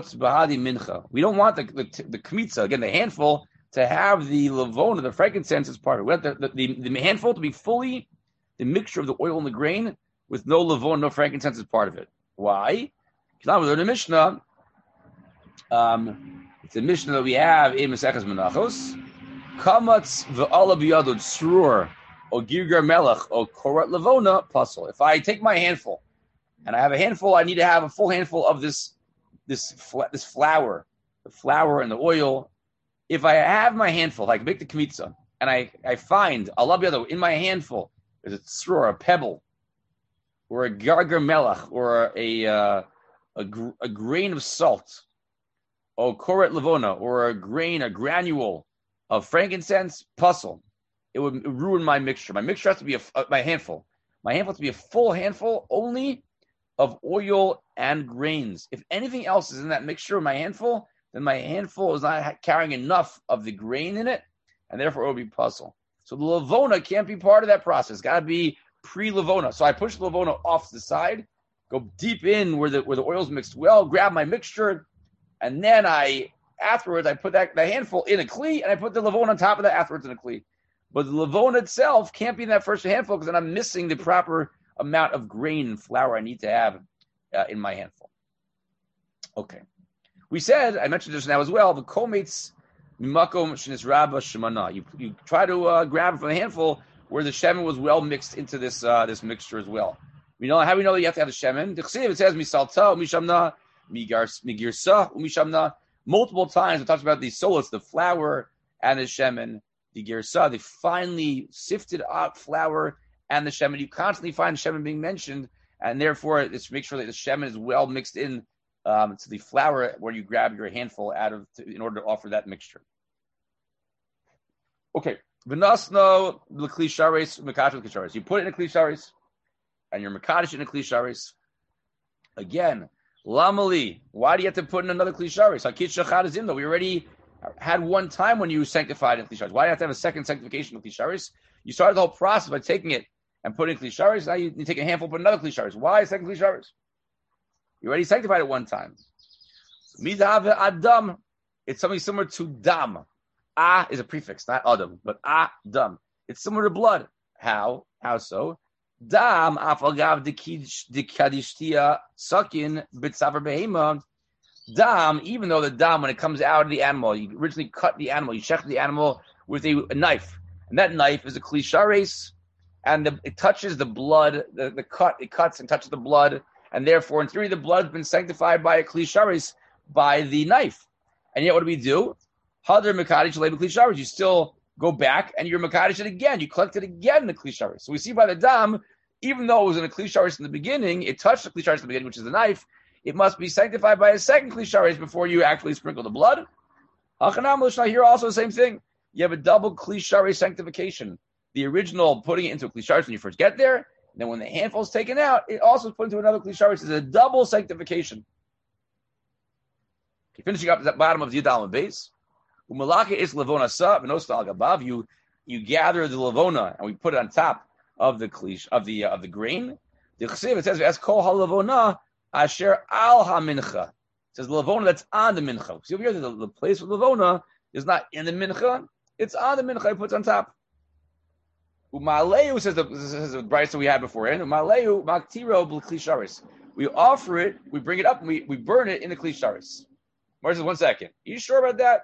the the, the Kmitza, again, the handful, to have the Lavona, the frankincense, as part of it. We want the, the, the, the handful to be fully the mixture of the oil and the grain with no Lavona, no frankincense as part of it. Why? Because we learn the Mishnah. Um, it's a Mishnah that we have in Maseches Menachos. Kamatz v'ala biyado tzrur o girgar melech o korat levona puzzle. If I take my handful and I have a handful, I need to have a full handful of this this this flour, the flour and the oil. If I have my handful, like make the kmitza, and I I find ala biyado in my handful there's a tzrur, a pebble, or a gargar melech, or a uh, a, gr- a grain of salt. O koret levona, or a grain, a granule of frankincense, puzzle, it would ruin my mixture. My mixture has to be a, uh, my handful. My handful has to be a full handful only of oil and grains. If anything else is in that mixture of my handful, then my handful is not carrying enough of the grain in it, and therefore it will be puzzle. So the lavona can't be part of that process. It's got to be pre-lavona. So I push the lavona off to the side, go deep in where the where the oil's mixed well, grab my mixture, and then I afterwards I put that the handful in a kli, and I put the lavona on top of that afterwards in a kli. But the lavona itself can't be in that first handful because then I'm missing the proper amount of grain and flour I need to have uh, in my handful. Okay. We said, I mentioned this now as well, the kometz mimakom shenis rabba shemana. You you try to uh, grab it from a handful where the shemen was well mixed into this uh, this mixture as well. We know how we know that you have to have the shemen. The chsiv, it says misalta mishamna migirsa mishamna. Multiple times it talks about the solus, the flour and the shemen. The girsa, the finely sifted out flour and the shemen. You constantly find shemen being mentioned, and therefore it's make sure that the shemen is well mixed in um, to the flour where you grab your handful out of to, in order to offer that mixture. Okay, v'nasno l'kli shares mekadosh l'kli shares. You put it in a kli shares, and you're mekadosh in a kli shares. Again, lamali. Why do you have to put in another kli shares? Hakit shachad is in though. We already had one time when you sanctified in kli shares. Why do you have to have a second sanctification of kli shares? You started the whole process by taking it and putting in kli shares. Now you, you take a handful, put another kli shares. Why a second kli shares? You already sanctified it one time. Midav adam. It's something similar to dam. Ah is a prefix, not adam, but adam. It's similar to blood. How? How so? Dam afagav dekadishtia sakin bitzaver behema. Dam, even though the dam, when it comes out of the animal, you originally cut the animal, you shecht the animal with a, a knife, and that knife is a kli shares, and the, it touches the blood, the, the cut, it cuts and touches the blood, and therefore, in theory, the blood has been sanctified by a kli shares, by the knife. And yet, what do we do? Hadar mekadosh leiba kli shares. You still go back and you're mekadosh it again. You collect it again in the kli shares. So we see by the dam, even though it was in a kli shares in the beginning, it touched the kli shares in the beginning, which is the knife. It must be sanctified by a second kli shares before you actually sprinkle the blood. Here also the same thing. You have a double kli shares sanctification. The original putting it into a kli shares when you first get there, and then when the handful is taken out, it also is put into another kli shares. It's a double sanctification. Okay, finishing up at the bottom of the Yudalma base. Umalaka is lavona sa v'nosta al gabav. You you gather the lavona and we put it on top of the klish of the uh, of the grain. The chsiv, it says as kol halavona asher al ha-mincha. It says the lavona that's on the mincha. See over here, the, the place of lavona is not in the mincha; it's on the mincha. It puts on top. Umaleu says the this is the brayso we had before. And umaleu maktiro b'kli shares. We offer it, we bring it up, and we, we burn it in the kli shares. Mar says, one second. Are you sure about that?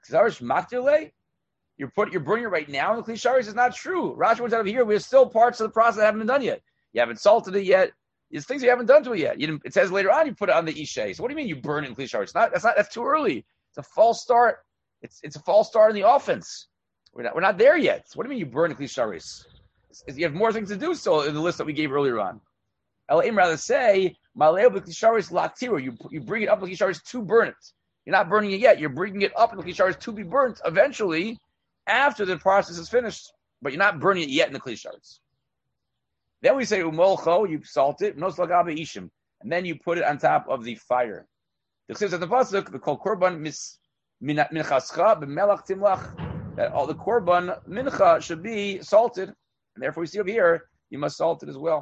You're put you're burning it right now in the kli shares is not true. Rashi wants out of here. We have still parts of the process that haven't been done yet. You haven't salted it yet. There's things you haven't done to it yet. You didn't, it says later on you put it on the ishay. So what do you mean you burn it in kli shares? It's not that's not that's too early. It's a false start. It's it's a false start in the offense. We're not we're not there yet. So what do you mean you burn in kli shares? You have more things to do still in the list that we gave earlier on. Elaim rather say maleo b'kli shares latiru. You you bring it up in kli shares to burn it. You're not burning it yet. You're bringing it up in the kli shares to be burnt eventually after the process is finished. But you're not burning it yet in the kli shares. Then we say umolcho, you salt it, noslagabe ishim, and then you put it on top of the fire. The chsiv at the pasuk, the kol korban minchascha b'melach timlach, that all the korban mincha should be salted, and therefore we see over here you must salt it as well.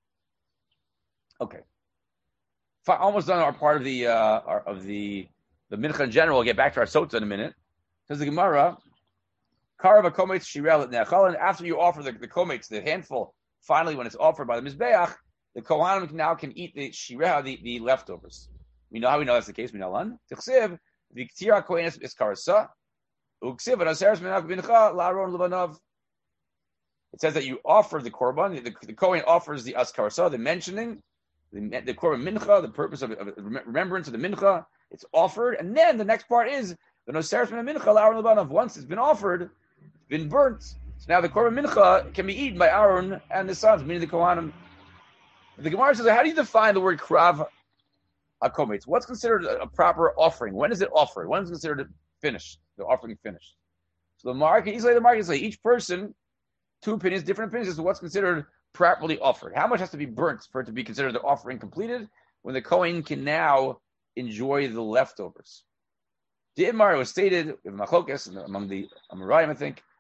Okay, almost done our part of the uh, our, of the. The mincha in general, we'll get back to our sota in a minute. Says the Gemara, Karava kometz shirel ne'achal, and after you offer the, the kometz, the handful, finally when it's offered by the Mizbeach, the Kohanim now can eat the shirel, the, the leftovers. We know how we know that's the case. We know one. Tichsiv, the ktira kohenes is karasa, uksiv and aseres menach bincha la'aron levanav. It says that you offer the korban, the, the Kohen offers the askarasa, the mentioning, the, the korban mincha, the purpose of, of remembrance of the mincha. It's offered, and then the next part is the noseres min mincha la'aron levanav. Once it's been offered, it's been burnt. So now the korban mincha can be eaten by Aaron and his sons, meaning the Kohanim. The Gemara says, how do you define the word krav hakometz? What's considered a proper offering? When is it offered? When is it considered finished? The offering finished. So the market, easily the market say each person, two opinions, different opinions as to what's considered properly offered. How much has to be burnt for it to be considered the offering completed? When the Kohen can now enjoy the leftovers. The Imar was stated with Machlokas among the Amoraim, I think,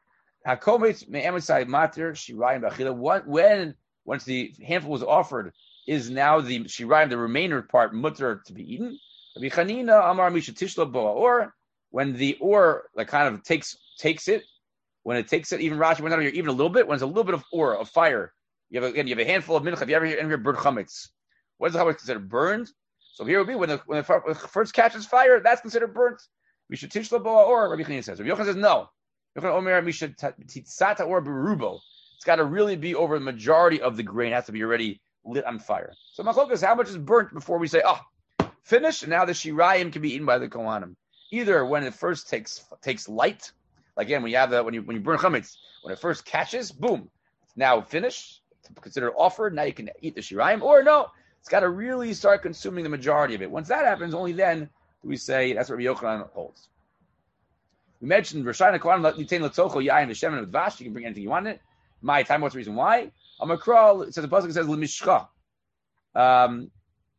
Hakometz me'emetzai matir shirayim b'achila. What when once the handful was offered is now the shirayim, the remainder part mutter to be eaten. Rabbi Chanina amar mishatishla boa, or when the or like kind of takes takes it, when it takes it, even Rashi went out here even a little bit. When it's a little bit of or of fire, you have again you have a handful of mincha. If you ever hear any burnt chametz, what is the chametz considered burned? So here would be when the when the first catches fire, that's considered burnt. Mishatishla boa, or Rabbi Chanina says. Rabbi Yochanan says no. Yochanan omer mishatitsata or berubo. It's got to really be over the majority of the grain. It has to be already lit on fire. So machlokas, how much is burnt before we say, oh, finished, and now the shirayim can be eaten by the kohanim? Either when it first takes takes light, like again, when you have the when you when you burn chametz, when it first catches, boom, it's now finished, it's considered offered. Now you can eat the shirayim, or no, it's got to really start consuming the majority of it. Once that happens, only then do we say that's what Rabbi Yochanan holds. We mentioned Rishayna kohanim litain l'tocho yayin v'shemen with vash. You can bring anything you want in it. My time. What's the reason why? Amakral, it says the pasuk says lemishcha. Um,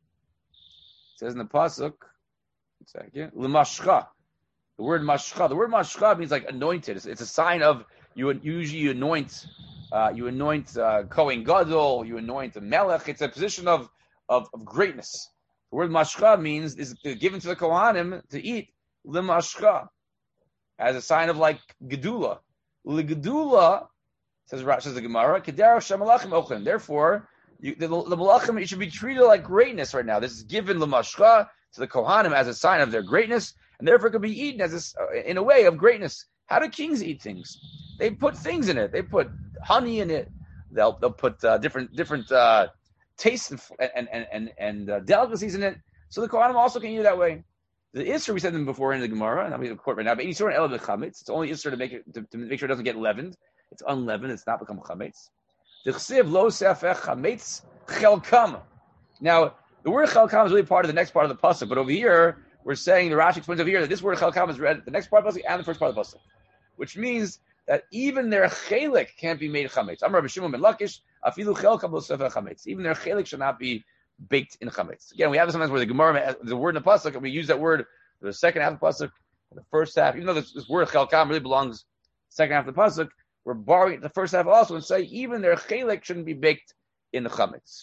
it says in the pasuk, second, lemashcha. The word mashcha. The word mashcha means like anointed. It's, it's a sign of you. Usually you anoint, uh, you anoint uh, Kohen Gadol. You anoint a melech. It's a position of, of of greatness. The word mashcha means is given to the kohanim to eat lemashcha as a sign of like gedula. Legedula. Says says the Gemara, Kedar Shamalachim Ochem. Therefore, you, the, the Malachim, it should be treated like greatness right now. This is given Lamashcha to the Kohanim as a sign of their greatness, and therefore it could be eaten as a, in a way of greatness. How do kings eat things? They put things in it. They put honey in it. They'll they'll put uh, different different uh, tastes and and and and, and uh, delicacies in it. So the Kohanim also can eat it that way. The Isser we said them before in the Gemara, and I'm in the court right now. But Isser and El Chametz. It's only Isser to make it to, to make sure it doesn't get leavened. It's unleavened. It's not become chametz. The chsiv lo sefech chametz chelkam. Now, the word chelkam is really part of the next part of the pasuk, but over here we're saying the Rashi explains over here that this word chelkam is read the next part of the pasuk and the first part of the pasuk, which means that even their chelik can't be made chametz. Amar Rabbi Shimon ben Lakish afilu chelkam lo sefech chametz. Even their chelik should not be baked in chametz. Again, we have sometimes where the Gemara, the word in the pasuk, and we use that word for the second half of the pasuk, the first half. Even though this, this word chelkam really belongs second half of the pasuk, we're borrowing the first half also and say even their chelik shouldn't be baked in the chametz.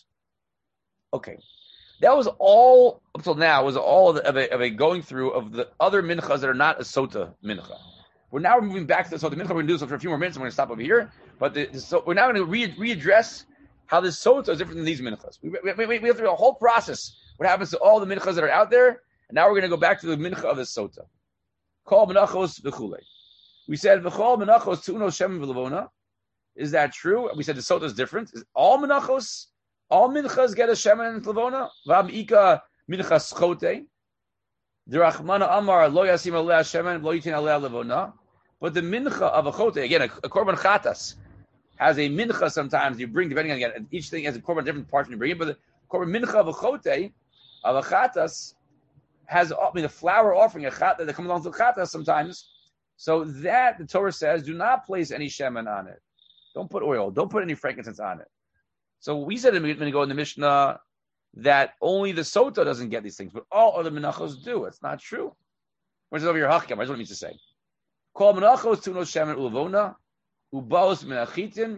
Okay, that was all up till now was all of, the, of, a, of a going through of the other minchas that are not a sota mincha. We're now moving back to the sota mincha. We're going to do this for a few more minutes. I'm going to stop over here, but the, the, so we're now going to re, readdress how this sota is different than these minchas. We, we, we, we have to do a whole process. What happens to all the minchas that are out there, and now we're going to go back to the mincha of the sota. Kol menachos v'chulei. We said v'chol menachos tu'uno shem v'levona. Is that true? We said the sota is different. Is all menachos, all minchas get a shemen and levona? V'am ika minchas chote. D'rachmana amar lo yasim aleh shemen lo yitin aleh levona. But the mincha of a chote, again, a, a korban chatas has a mincha. Sometimes you bring, depending on again, each thing has a korban different parts you bring it. But the korban mincha of a chote of a chatas has, I mean, the flour offering a chat that comes along to chatas sometimes. So that the Torah says, do not place any shemen on it. Don't put oil. Don't put any frankincense on it. So we said a minute ago in the Mishnah that only the sota doesn't get these things, but all other menachos do. It's not true. Where's it over here? Hachkem. That's what it means to say. Kol menachos tuno shemen ulvona, ubaos menachitin,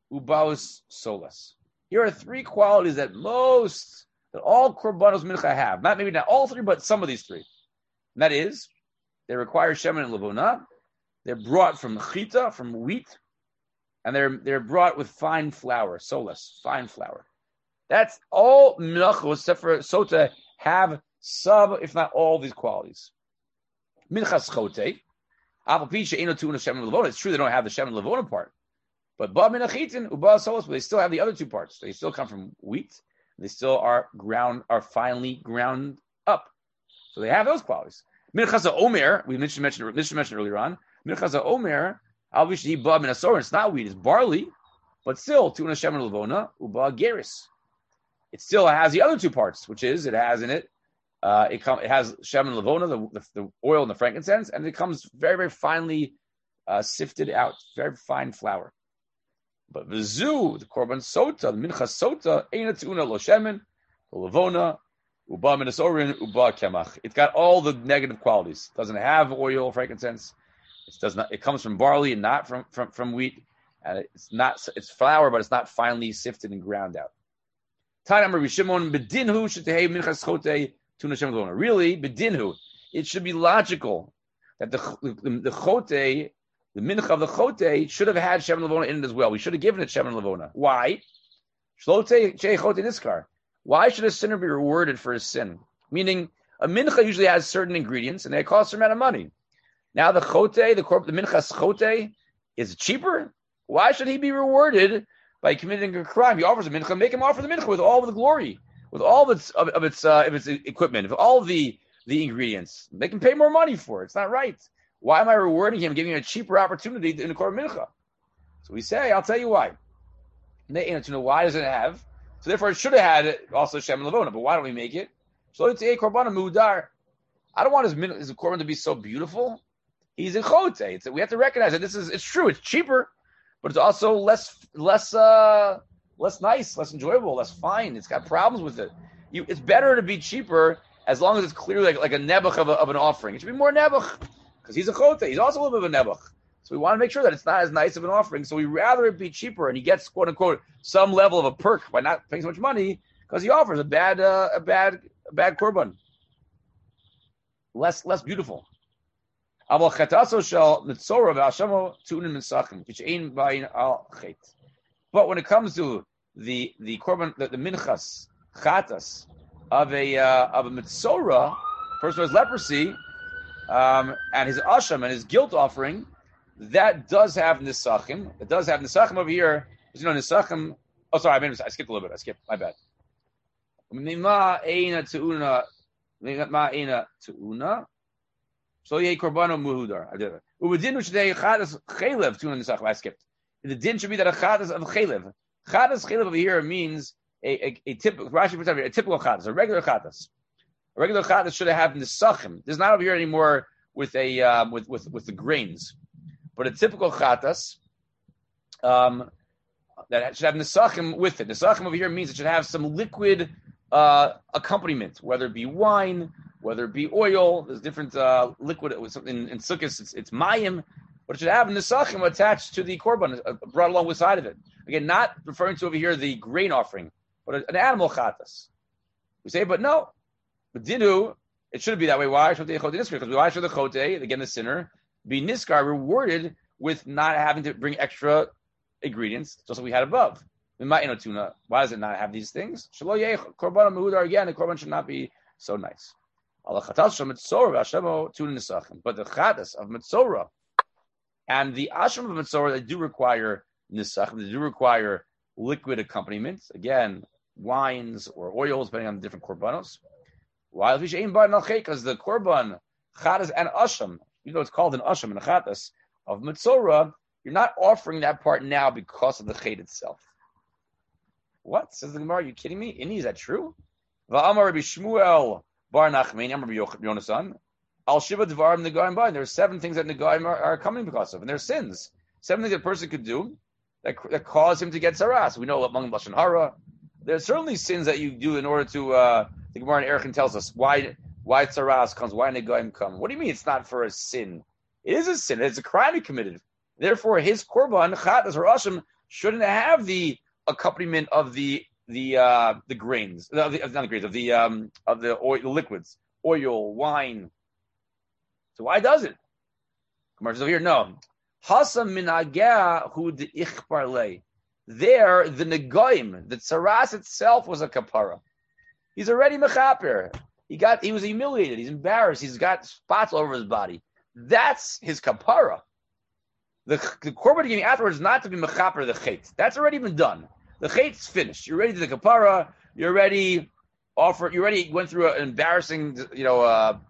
ubaos solas. Here are three qualities that most, that all korbanos mincha have. Not maybe not all three, but some of these three. And that is, they require shemen and levona. They're brought from chita, from wheat, and they're they're brought with fine flour, solas, fine flour. That's all minachos, except for sota, have some, if not all, these qualities. Minchas chote, apal pi she'eno tu'uno shemen levona. It's true they don't have the shemen levona part, but ba minachitin uba solas, but they still have the other two parts. They still come from wheat. They still are ground, are finely ground up. So they have those qualities. Minchas Omer, we mentioned mentioned, mentioned earlier on. Minchas Omer, obviously, ba minasor. It's not wheat; it's barley, but still tu'uno shemen levona uba geris. It still has the other two parts, which is it has in it, uh, it com- it has shemen levona, the, the the oil and the frankincense, and it comes very very finely uh, sifted out, very fine flour. But the zu, the korban sota, the minchas sota, eina tu'uno lo shemen, levona. Uba minasorin, uba kemach. It's got all the negative qualities. It doesn't have oil, frankincense. It does not. It comes from barley and not from from, from wheat. And it's not. It's flour, but it's not finely sifted and ground out. Really, bedinhu, it should be logical that the the, the chote, the mincha of the chote, should have had shemen levona in it as well. We should have given it shemen levona. Why? Why should a sinner be rewarded for his sin? Meaning, a mincha usually has certain ingredients, and they cost a certain amount of money. Now the chote, the corp, the minchas chote, is cheaper. Why should he be rewarded by committing a crime? He offers a mincha, make him offer the mincha with all of the glory, with all of its of, of its uh, of its equipment, with all of the the ingredients. Make him pay more money for it. It's not right. Why am I rewarding him, giving him a cheaper opportunity in the korban mincha? So we say, I'll tell you why. You know, why does it have? So therefore, it should have had also shemen levona. But why don't we make it? I don't want his his korban to be so beautiful. He's in chote. It's, we have to recognize that this is it's true. It's cheaper, but it's also less less uh, less nice, less enjoyable, less fine. It's got problems with it. You, it's better to be cheaper as long as it's clearly like, like a nebuch of, a, of an offering. It should be more nebuch because he's a chote. He's also a little bit of a nebuch. So we want to make sure that it's not as nice of an offering. So we rather it be cheaper, and he gets quote unquote some level of a perk by not paying so much money because he offers a bad uh, a bad a bad korban, less less beautiful. But when it comes to the the korban, the, the minchas chatas of a uh, of a mitzora, person who has leprosy, um, and his asham and his guilt offering, that does have nisachim. It does have nisachim over here. You know, nisachim. Oh, sorry, I made I skipped a little bit. I skipped. My bad. Mima eina teuna, mima eina teuna. So ye korbano muhudar. I did it. Ubedinu shnei chadas chaylev teuna nisachim. I skipped. The din should be that a chadas of chaylev. Chadas chaylev over here means a a, a typical Rashi puts over here, a typical chadas, a regular chadas. A regular chadas should have nisachim. There's not over here anymore with a um, with with with the grains. But a typical chatas um, that should have nisachim with it. Nisachim over here means it should have some liquid uh, accompaniment, whether it be wine, whether it be oil. There's different uh, liquid. In, in sukkahs, it's, it's mayim, but it should have nisachim attached to the korban, uh, brought along with side of it. Again, not referring to over here the grain offering, but an animal chatas. We say, but no, but dinu, it should be that way. Why? Because why should the chote, again the sinner, be niskar, rewarded with not having to bring extra ingredients, just like we had above. Why does it not have these things? Korban mehudar, again, the korban should not be so nice. But the chatas of mitzora and the ashram of mitzora, they do require nisach, they do require liquid accompaniment. Again, wines or oils, depending on the different korbanos. Why? Because the korban, chatas and ashram, even though it's called an asham and a chatas of mitzora, you're not offering that part now because of the chet itself. What? Says the Gemara, are you kidding me? Inni, is that true? Va'amar Rabbi Shmuel bar Nachmani, Amar Rabbi Yonasan, al shiva dvarim negaim ba. There are seven things that negaim are, are coming because of, and they're sins. Seven things that a person could do that, that cause him to get saras. We know among lashon hara, there's certainly sins that you do in order to. Uh, the Gemara in Erechim tells us why. Why tzaras comes? Why negaim come? What do you mean it's not for a sin? It is a sin. It's a crime he committed. Therefore, his korban chatas or asham shouldn't have the accompaniment of the the uh, the grains, of the, not the grains, of the um, of the oil, the liquids, oil, wine. So why does it? Gemara says over here, no. Hasam minagah hu deichparle. There, the negaim, the tzaras itself was a kapara. He's already mechaper. He got, he was humiliated. He's embarrassed. He's got spots all over his body. That's his kapara. The, the korban he gave me afterwards is not to be mechaper the chet. That's already been done. The chet's finished. You're ready to the kapara. You're already offered. You already went through an embarrassing, you know, uh,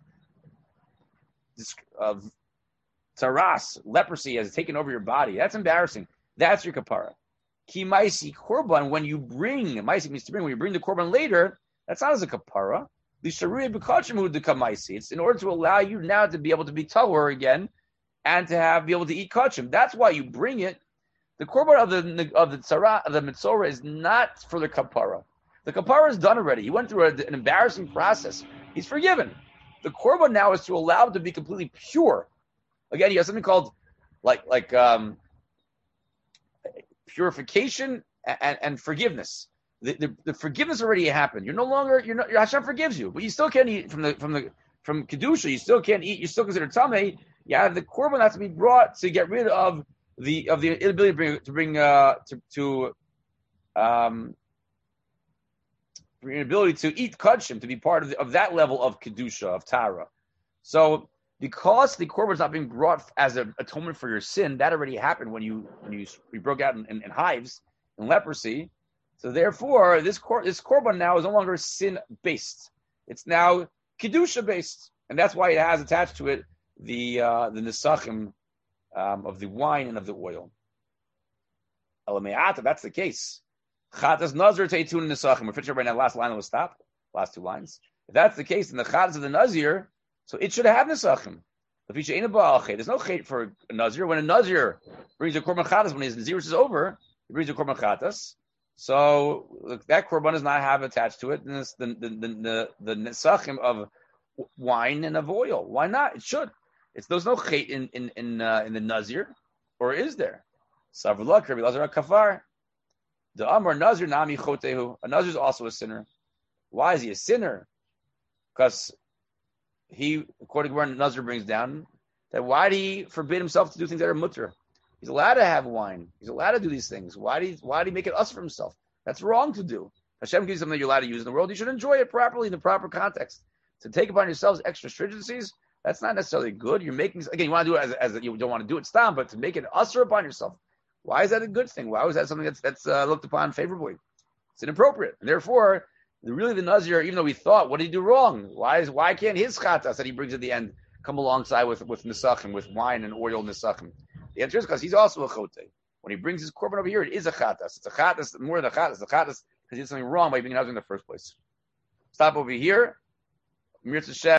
uh, taras, leprosy has taken over your body. That's embarrassing. That's your kapara. Ki maisi korban, when you bring, maisi means to bring, when you bring the korban later, that's not as a kapara. It's in order to allow you now to be able to be tahor again and to have be able to eat kachim. That's why you bring it. The korban of the of the tzara of the mitzora is not for the kapara. The kapara is done already. He went through a, an embarrassing process. He's forgiven. The korban now is to allow him to be completely pure. Again, you have something called like like um, purification and, and forgiveness. The, the, the forgiveness already happened. You're no longer you're not Hashem forgives you, but you still can't eat from the from the from kedusha. You still can't eat. You still consider tamei. You have the korban has to be brought to get rid of the of the inability to bring to bring uh, to to um bring inability to eat kudshim, to be part of the, of that level of kedusha of tara. So because the korban is not being brought as an atonement for your sin, that already happened when you when you, you broke out in, in, in hives in leprosy. So therefore, this kor- this korban now is no longer sin based. It's now kedusha based, and that's why it has attached to it the uh, the nesachim um, of the wine and of the oil. Elameata, that's the case. Chatas nazir teitun nesachim. We're finishing right now. Last line will stop. Last two lines. If that's the case, then the chatas of the nazir, so it should have nesachim. There's no chait for a nazir. When a nazir brings a korban chatas, when his nazirus is over, he brings a korban chatas. So that korban does not have attached to it the the the the, the nesachim of wine and of oil. Why not? It should. It's there's no chait in in in, uh, in the nazir, or is there? Savulak Rabbi Lazar kafar. The amar nazir nami chotehu. A nazir is also a sinner. Why is he a sinner? Because he, according to where Nazir brings down, that why did he forbid himself to do things that are mutter? He's allowed to have wine. He's allowed to do these things. Why do he, why do he make it us for himself? That's wrong to do. Hashem gives you something that you're allowed to use in the world. You should enjoy it properly in the proper context. To take upon yourselves extra stringencies, that's not necessarily good. You're making, again, you want to do it as, as you don't want to do it stam, but to make it usher upon yourself. Why is that a good thing? Why was that something that's, that's uh, looked upon favorably? It's inappropriate. And therefore, the, really the Nazir, even though we thought, what did he do wrong? Why is why can't his chatas that he brings at the end come alongside with, with nesachim, with wine and oil nesachim? The answer is because he's also a chote. When he brings his korban over here, it is a chatas. It's a chatas, more than a chatas. The chatas because he did something wrong by being a Nazir in the first place. Stop over here. Mirza